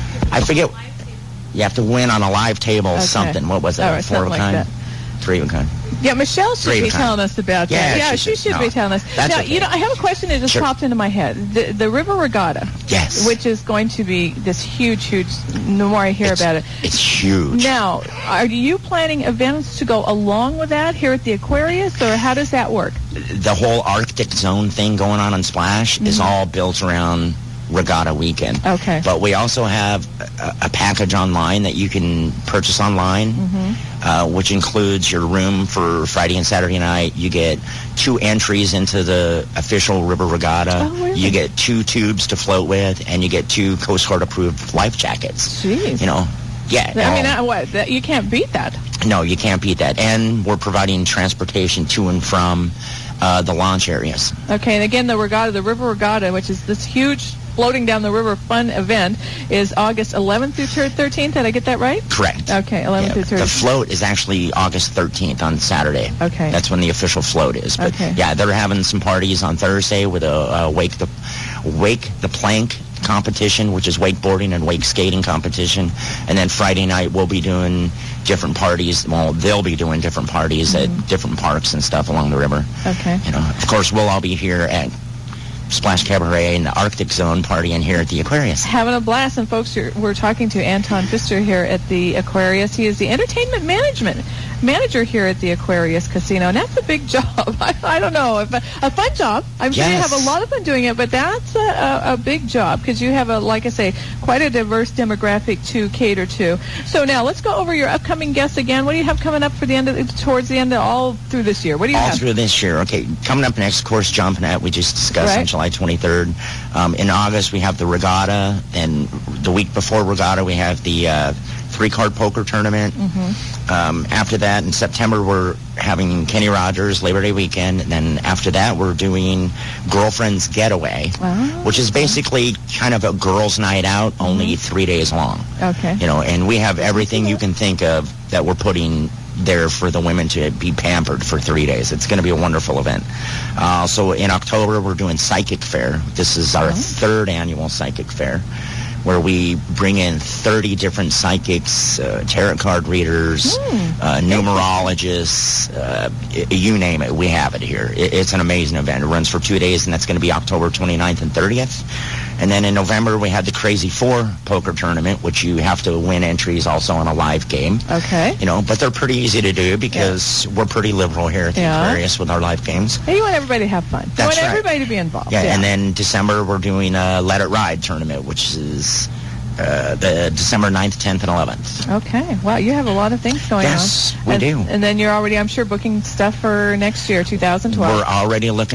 I forget. You have to win on a live table. Okay. Something. What was it? All right, Four of a something like kind. that. Three of a kind. Yeah, Michelle should Three be of a kind. telling us about Yeah, that. Yeah, she she should. should No, be telling us. that's now, okay. you know, I have a question that just Sure. popped into my head. The, the River Regatta. Yes. Which is going to be this huge, huge. The more I hear about it. It's huge. Now, are you planning events to go along with that here at the Aquarius, or how does that work? The whole Arctic Zone thing going on in Splash is Mhm. all built around Regatta weekend. Okay. But we also have a, a package online that you can purchase online, Mm-hmm. uh, which includes your room for Friday and Saturday night. You get two entries into the official River Regatta. Oh, really? You get two tubes to float with, and you get two Coast Guard approved life jackets. Jeez. You know, yeah. I mean, all- that, what? That, you can't beat that. no, you can't beat that. And we're providing transportation to and from uh, the launch areas. Okay, and again, the regatta, the River Regatta, which is this huge floating down the river fun event, is August eleventh through thirteenth. Did I get that right? Correct. Okay, eleventh Yeah, through the thirteenth. float is actually August thirteenth on Saturday. Okay. That's when the official float is. But Okay. yeah, they're having some parties on Thursday with a uh, wake the wake the plank competition, which is wakeboarding and wake skating competition, and then Friday night we'll be doing different parties. Well, they'll be doing different parties Mm-hmm. at different parks and stuff along the river. Okay. You know, of course, we'll all be here at Splash Cabaret and the Arctic Zone partying here at the Aquarius. Having a blast, and folks, you're, we're talking to Anton Pfister here at the Aquarius. He is the entertainment management manager here at the Aquarius Casino, and that's a big job. I, I don't know, if a, a fun job. I'm sure you Yes. have a lot of fun doing it, but that's a, a, a big job because you have a, like I say, quite a diverse demographic to cater to. So now let's go over your upcoming guests again. What do you have coming up for the end of towards the end of all through this year? What do you All have? through this year. Okay, coming up next, of course, John Pinette, we just discussed on Right. July twenty-third. Um, in August, we have the Regatta, and the week before Regatta, we have the uh, three-card poker tournament. Mm-hmm. Um, after that, in September, we're having Kenny Rogers, Labor Day weekend, and then after that, we're doing Girlfriend's Getaway, Oh, which is basically kind of a girls' night out, only three days long. okay. You know, and we have everything you can think of that we're putting there for the women to be pampered for three days. It's going to be a wonderful event. Uh, so in October, we're doing Psychic Fair. This is our third annual Psychic Fair, where we bring in thirty different psychics, uh, tarot card readers, uh, numerologists, uh, y- you name it, we have it here. It, it's an amazing event. It runs for two days, and that's going to be October twenty-ninth and thirtieth. And then in November, we had the Crazy Four poker tournament, which you have to win entries also on a live game. Okay. You know, but they're pretty easy to do because we're pretty liberal here at the Yeah. Aquarius with our live games. Hey, you want everybody to have fun. You That's want right. everybody to be involved. Yeah, and then December we're doing a Let It Ride tournament, which is uh, the December ninth, tenth, and eleventh. Okay. Wow, you have a lot of things going Yes, on. we and, do. And then you're already, I'm sure, booking stuff for next year, two thousand twelve. We're already looking at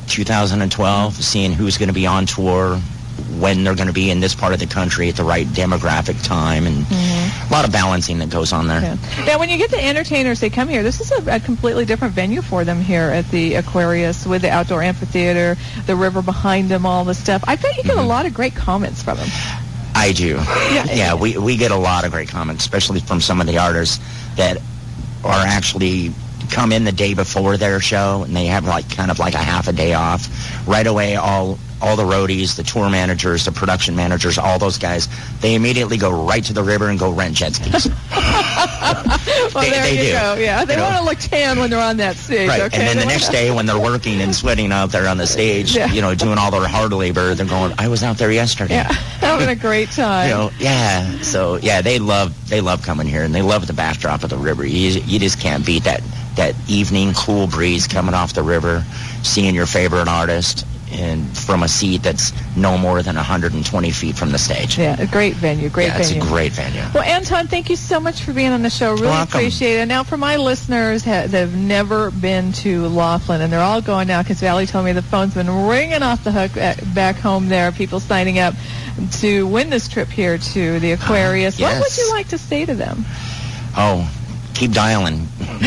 two thousand twelve, seeing who's going to be on tour, when they're going to be in this part of the country at the right demographic time, and mm-hmm. a lot of balancing that goes on there. Yeah. Now, when you get the entertainers, they come here. This is a, a completely different venue for them here at the Aquarius with the outdoor amphitheater, the river behind them, all the stuff. I bet you get mm-hmm. a lot of great comments from them. I do. Yeah, yeah we, we get a lot of great comments, especially from some of the artists that are actually come in the day before their show, and they have like kind of like a half a day off. Right away, all all the roadies, the tour managers, the production managers, all those guys, they immediately go right to the river and go rent jet skis. well, they, there they you do. go. Yeah, they you want know? to look tan when they're on that stage. Right, Okay? and then they the next to... day when they're working and sweating out there on the stage, Yeah. you know, doing all their hard labor, they're going, I was out there yesterday. Yeah, having a great time. You know, yeah. So yeah, they love they love coming here, and they love the backdrop of the river. You you just can't beat that that evening cool breeze coming off the river, seeing your favorite artist, and from a seat that's no more than one hundred twenty feet from the stage. Yeah, a great venue, great yeah, venue. it's a great venue. Well, Anton, thank you so much for being on the show. Really Welcome. appreciate it. Now, for my listeners ha- that have never been to Laughlin, and they're all going now because Valley told me the phone's been ringing off the hook at, back home there, people signing up to win this trip here to the Aquarius. Yes. What would you like to say to them? Oh, keep dialing.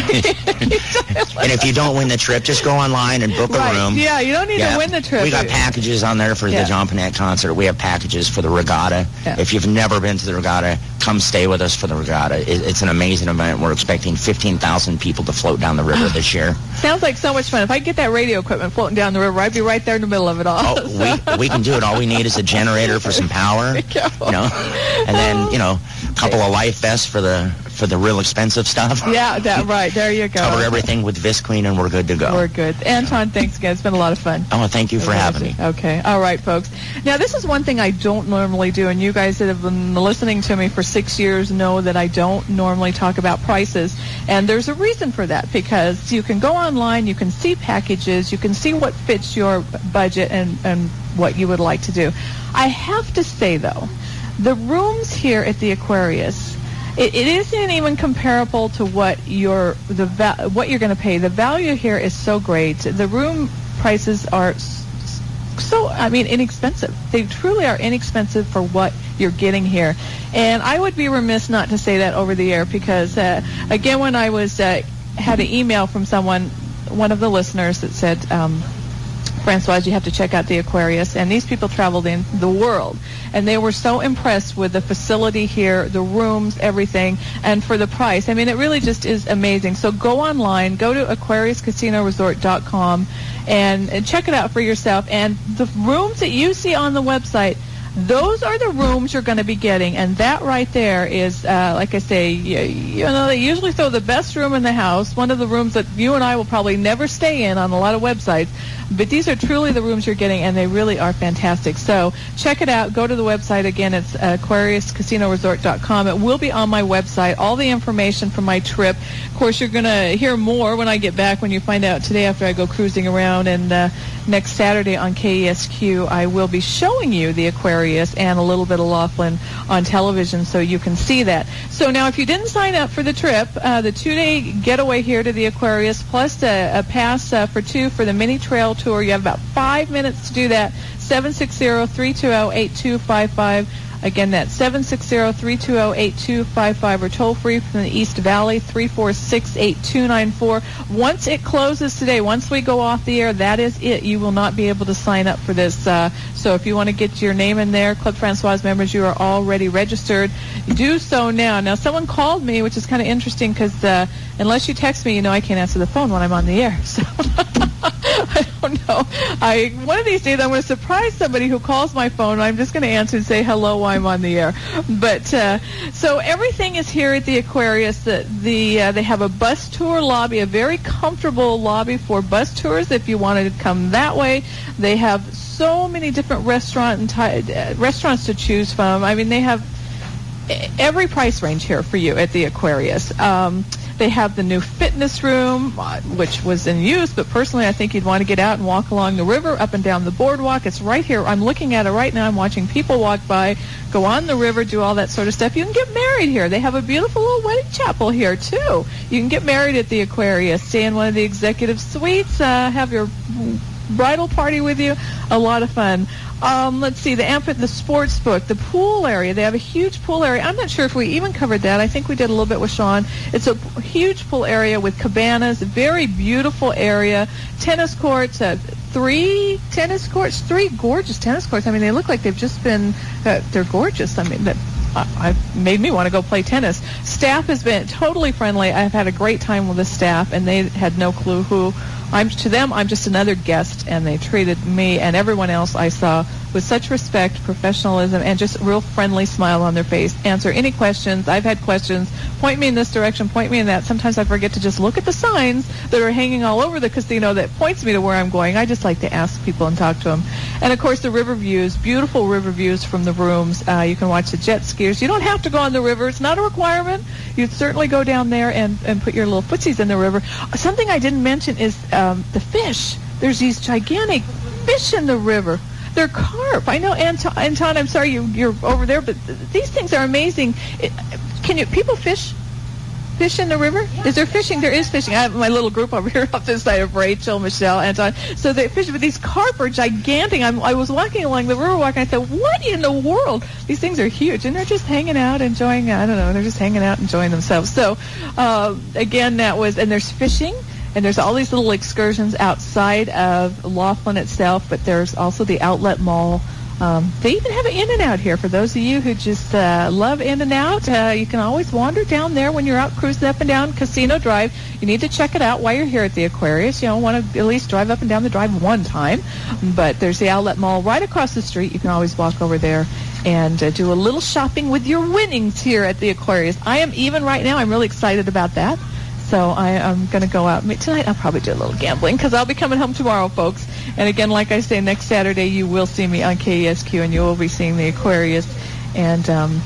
And if you don't win the trip, just go online and book Right. a room. Yeah, you don't need to win the trip. We got packages on there for Yeah. the John Panette concert. We have packages for the regatta. Yeah. If you've never been to the regatta, come stay with us for the regatta. It, it's an amazing event. We're expecting fifteen thousand people to float down the river this year. Sounds like so much fun. If I could get that radio equipment floating down the river, I'd be right there in the middle of it all. Oh, we, we can do it. All we need is a generator for some power, you know, and then, you know, a couple of life vests for the for the real expensive stuff. Yeah, that right. There you go. Cover everything with Visqueen, and we're good to go. We're good. Anton, thanks again. It's been a lot of fun. Oh, thank you for having me. Okay. All right, folks. Now, this is one thing I don't normally do, and you guys that have been listening to me for six years know that I don't normally talk about prices. And there's a reason for that, because you can go online, you can see packages, you can see what fits your budget and, and what you would like to do. I have to say, though, the rooms here at the Aquarius, It, it isn't even comparable to what you're the va- what you're going to pay. The value here is so great. The room prices are s- so, I mean, inexpensive. They truly are inexpensive for what you're getting here. And I would be remiss not to say that over the air, because uh, again, when I was uh, had an email from someone, one of the listeners, that said, Um, Francois, you have to check out the Aquarius. And these people traveled in the world, and they were so impressed with the facility here, the rooms, everything, and for the price. I mean, it really just is amazing. So go online, go to aquarius casino resort dot com, and, and check it out for yourself. And the rooms that you see on the website, those are the rooms you're going to be getting, and that right there is, uh, like I say, you, you know, they usually throw the best room in the house, one of the rooms that you and I will probably never stay in on a lot of websites, but these are truly the rooms you're getting, and they really are fantastic. So check it out. Go to the website. Again, it's aquarius casino resort dot com. It will be on my website, all the information from my trip. Of course, you're going to hear more when I get back, when you find out today after I go cruising around, and uh, next Saturday on K E S Q, I will be showing you the Aquarius and a little bit of Laughlin on television, so you can see that. So now, if you didn't sign up for the trip, uh, the two-day getaway here to the Aquarius, plus a, a pass uh, for two for the mini trail tour, you have about five minutes to do that. seven six zero, three two zero, eight two five five. Again, that's seven six zero, three two zero, eight two five five, or toll-free from the East Valley, three four six, eight two nine four. Once it closes today, once we go off the air, that is it. You will not be able to sign up for this. Uh, so if you want to get your name in there, Club Francois members, you are already registered. Do so now. Now, someone called me, which is kind of interesting, because uh, unless you text me, you know I can't answer the phone when I'm on the air. So I don't know. I one of these days I'm going to surprise somebody who calls my phone. I'm just going to answer and say hello while I'm on the air. But uh, so everything is here at the Aquarius. The, the uh, they have a bus tour lobby, a very comfortable lobby for bus tours if you wanted to come that way. They have so many different restaurant and ty- uh, restaurants to choose from. I mean, they have every price range here for you at the Aquarius. Um, They have the new fitness room, uh, which was in use, but personally I think you'd want to get out and walk along the river, up and down the boardwalk. It's right here. I'm looking at it right now. I'm watching people walk by, go on the river, do all that sort of stuff. You can get married here. They have a beautiful little wedding chapel here, too. You can get married at the Aquarius, stay in one of the executive suites, uh, have your bridal party with you. A lot of fun. Um, let's see, the amp the sports book, the pool area. They have a huge pool area. I'm not sure if we even covered that. I think we did a little bit with Sean. It's a huge pool area with cabanas, very beautiful area, tennis courts, uh, three tennis courts, three gorgeous tennis courts. I mean, they look like they've just been, uh, they're gorgeous. I mean, that I, I made me want to go play tennis. Staff has been totally friendly. I've had a great time with the staff, and they had no clue who I'm. To them, I'm just another guest, and they treated me and everyone else I saw with such respect, professionalism, and just a real friendly smile on their face. Answer any questions. I've had questions. Point me in this direction. Point me in that. Sometimes I forget to just look at the signs that are hanging all over the casino that points me to where I'm going. I just like to ask people and talk to them. And, of course, the river views, beautiful river views from the rooms. Uh, you can watch the jet skiers. You don't have to go on the river. It's not a requirement. You'd certainly go down there and, and put your little footsies in the river. Something I didn't mention is um, the fish. There's these gigantic fish in the river. They're carp. I know, Anton, Anton I'm sorry you, you're over there, but th- these things are amazing. It, can you people fish? Fish in the river? Yeah. Is there fishing? There is fishing. I have my little group over here off this side of Rachel, Michelle, Anton. So they fish, but these carp are gigantic. I'm, I was walking along the river walk, and I said, what in the world? These things are huge, and they're just hanging out, enjoying, I don't know, they're just hanging out, enjoying themselves. So, uh, again, that was, and there's fishing. And there's all these little excursions outside of Laughlin itself, but there's also the outlet mall. Um, they even have an In-N-Out here. For those of you who just uh, love In-N-Out, uh, you can always wander down there when you're out cruising up and down Casino Drive. You need to check it out while you're here at the Aquarius. You know, want to at least drive up and down the drive one time. But there's the outlet mall right across the street. You can always walk over there and uh, do a little shopping with your winnings here at the Aquarius. I am even right now. I'm really excited about that. So I, I'm going to go out. Tonight I'll probably do a little gambling because I'll be coming home tomorrow, folks. And again, like I say, next Saturday you will see me on K E S Q, and you will be seeing the Aquarius and um,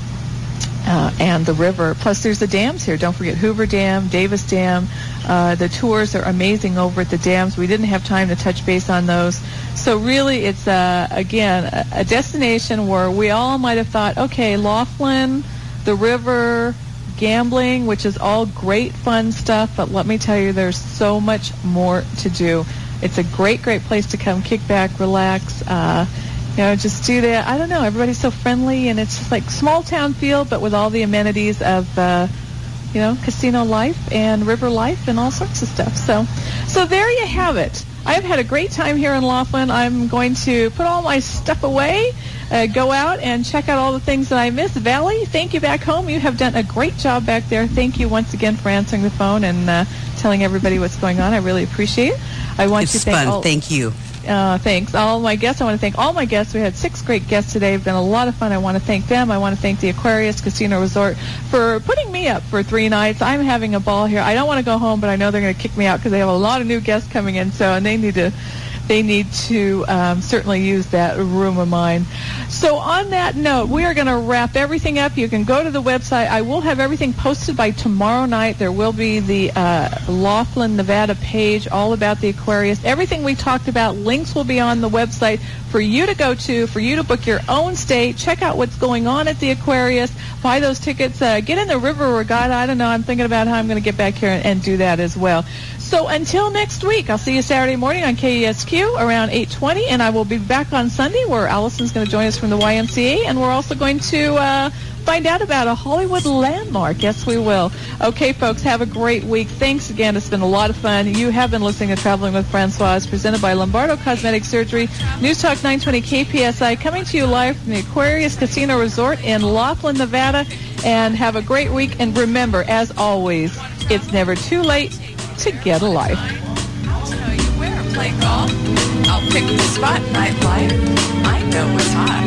uh, and the river. Plus, there's the dams here. Don't forget Hoover Dam, Davis Dam. Uh, the tours are amazing over at the dams. We didn't have time to touch base on those. So really, it's, uh, again, a, a destination where we all might have thought, okay, Laughlin, the river, gambling, which is all great fun stuff, but let me tell you, there's so much more to do. It's a great, great place to come, kick back, relax, uh, you know, just do that. I don't know, everybody's so friendly, and it's just like small town feel, but with all the amenities of, uh, you know, casino life and river life and all sorts of stuff. So, so there you have it. I've had a great time here in Laughlin. I'm going to put all my stuff away, uh, go out and check out all the things that I missed. Valley, thank you back home. You have done a great job back there. Thank you once again for answering the phone and uh, telling everybody what's going on. I really appreciate it. I want it's to thank fun. all, thank you. Uh, thanks. All my guests. I want to thank all my guests. We had six great guests today. It's been a lot of fun. I want to thank them. I want to thank the Aquarius Casino Resort for putting me up for three nights. I'm having a ball here. I don't want to go home, but I know they're going to kick me out because they have a lot of new guests coming in, so and they need to they need to um, certainly use that room of mine. So on that note, we are going to wrap everything up. You can go to the website. I will have everything posted by tomorrow night. There will be the uh, Laughlin, Nevada page all about the Aquarius. Everything we talked about, links will be on the website for you to go to, for you to book your own stay, check out what's going on at the Aquarius, buy those tickets, uh, get in the river regatta. I don't know. I'm thinking about how I'm going to get back here and, and do that as well. So until next week, I'll see you Saturday morning on K E S Q around eight twenty, and I will be back on Sunday where Allison's going to join us from the Y M C A, and we're also going to uh, find out about a Hollywood landmark. Yes, we will. Okay, folks, have a great week. Thanks again. It's been a lot of fun. You have been listening to Traveling with Francoise, presented by Lombardo Cosmetic Surgery. News Talk nine twenty K P S I, coming to you live from the Aquarius Casino Resort in Laughlin, Nevada. And have a great week. And remember, as always, it's never too late to get a life. I'll tell you where. Play golf. I'll pick the spot. Nightlife. I know what's hot.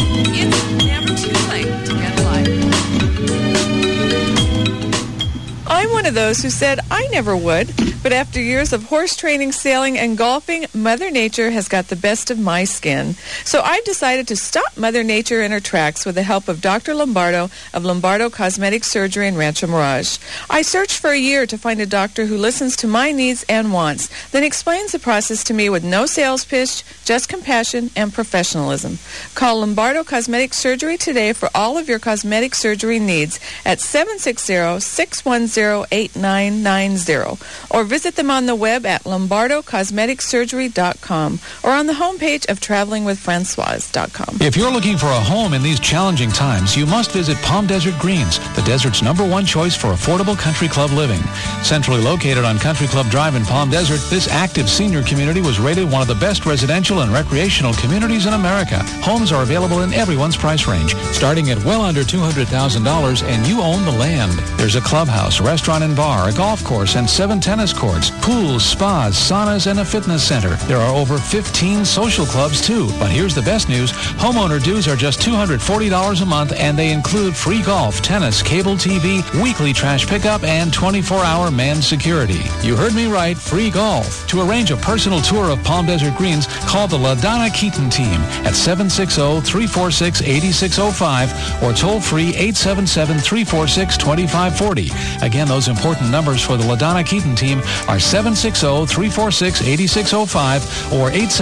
It's never too late to get a life. I'm one of those who said I never would, but after years of horse training, sailing, and golfing, Mother Nature has got the best of my skin. So I've decided to stop Mother Nature in her tracks with the help of Doctor Lombardo of Lombardo Cosmetic Surgery in Rancho Mirage. I searched for a year to find a doctor who listens to my needs and wants, then explains the process to me with no sales pitch, just compassion and professionalism. Call Lombardo Cosmetic Surgery today for all of your cosmetic surgery needs at seven six zero, six one zero, eight nine nine zero or visit visit them on the web at lombardo cosmetic surgery dot com or on the homepage of traveling with francoise dot com. If you're looking for a home in these challenging times, you must visit Palm Desert Greens, the desert's number one choice for affordable country club living. Centrally located on Country Club Drive in Palm Desert, this active senior community was rated one of the best residential and recreational communities in America. Homes are available in everyone's price range, starting at well under two hundred thousand dollars, and you own the land. There's a clubhouse, restaurant and bar, a golf course, and seven tennis courts, pools, spas, saunas, and a fitness center. There are over fifteen social clubs, too. But here's the best news. Homeowner dues are just two hundred forty dollars a month, and they include free golf, tennis, cable T V, weekly trash pickup, and twenty-four hour manned security. You heard me right, free golf. To arrange a personal tour of Palm Desert Greens, call the LaDonna Keaton team at seven six zero, three four six, eight six zero five or toll-free eight seven seven, three four six, two five four zero. Again, those important numbers for the LaDonna Keaton team are seven six zero, three four six, eight six zero five or eight seven seven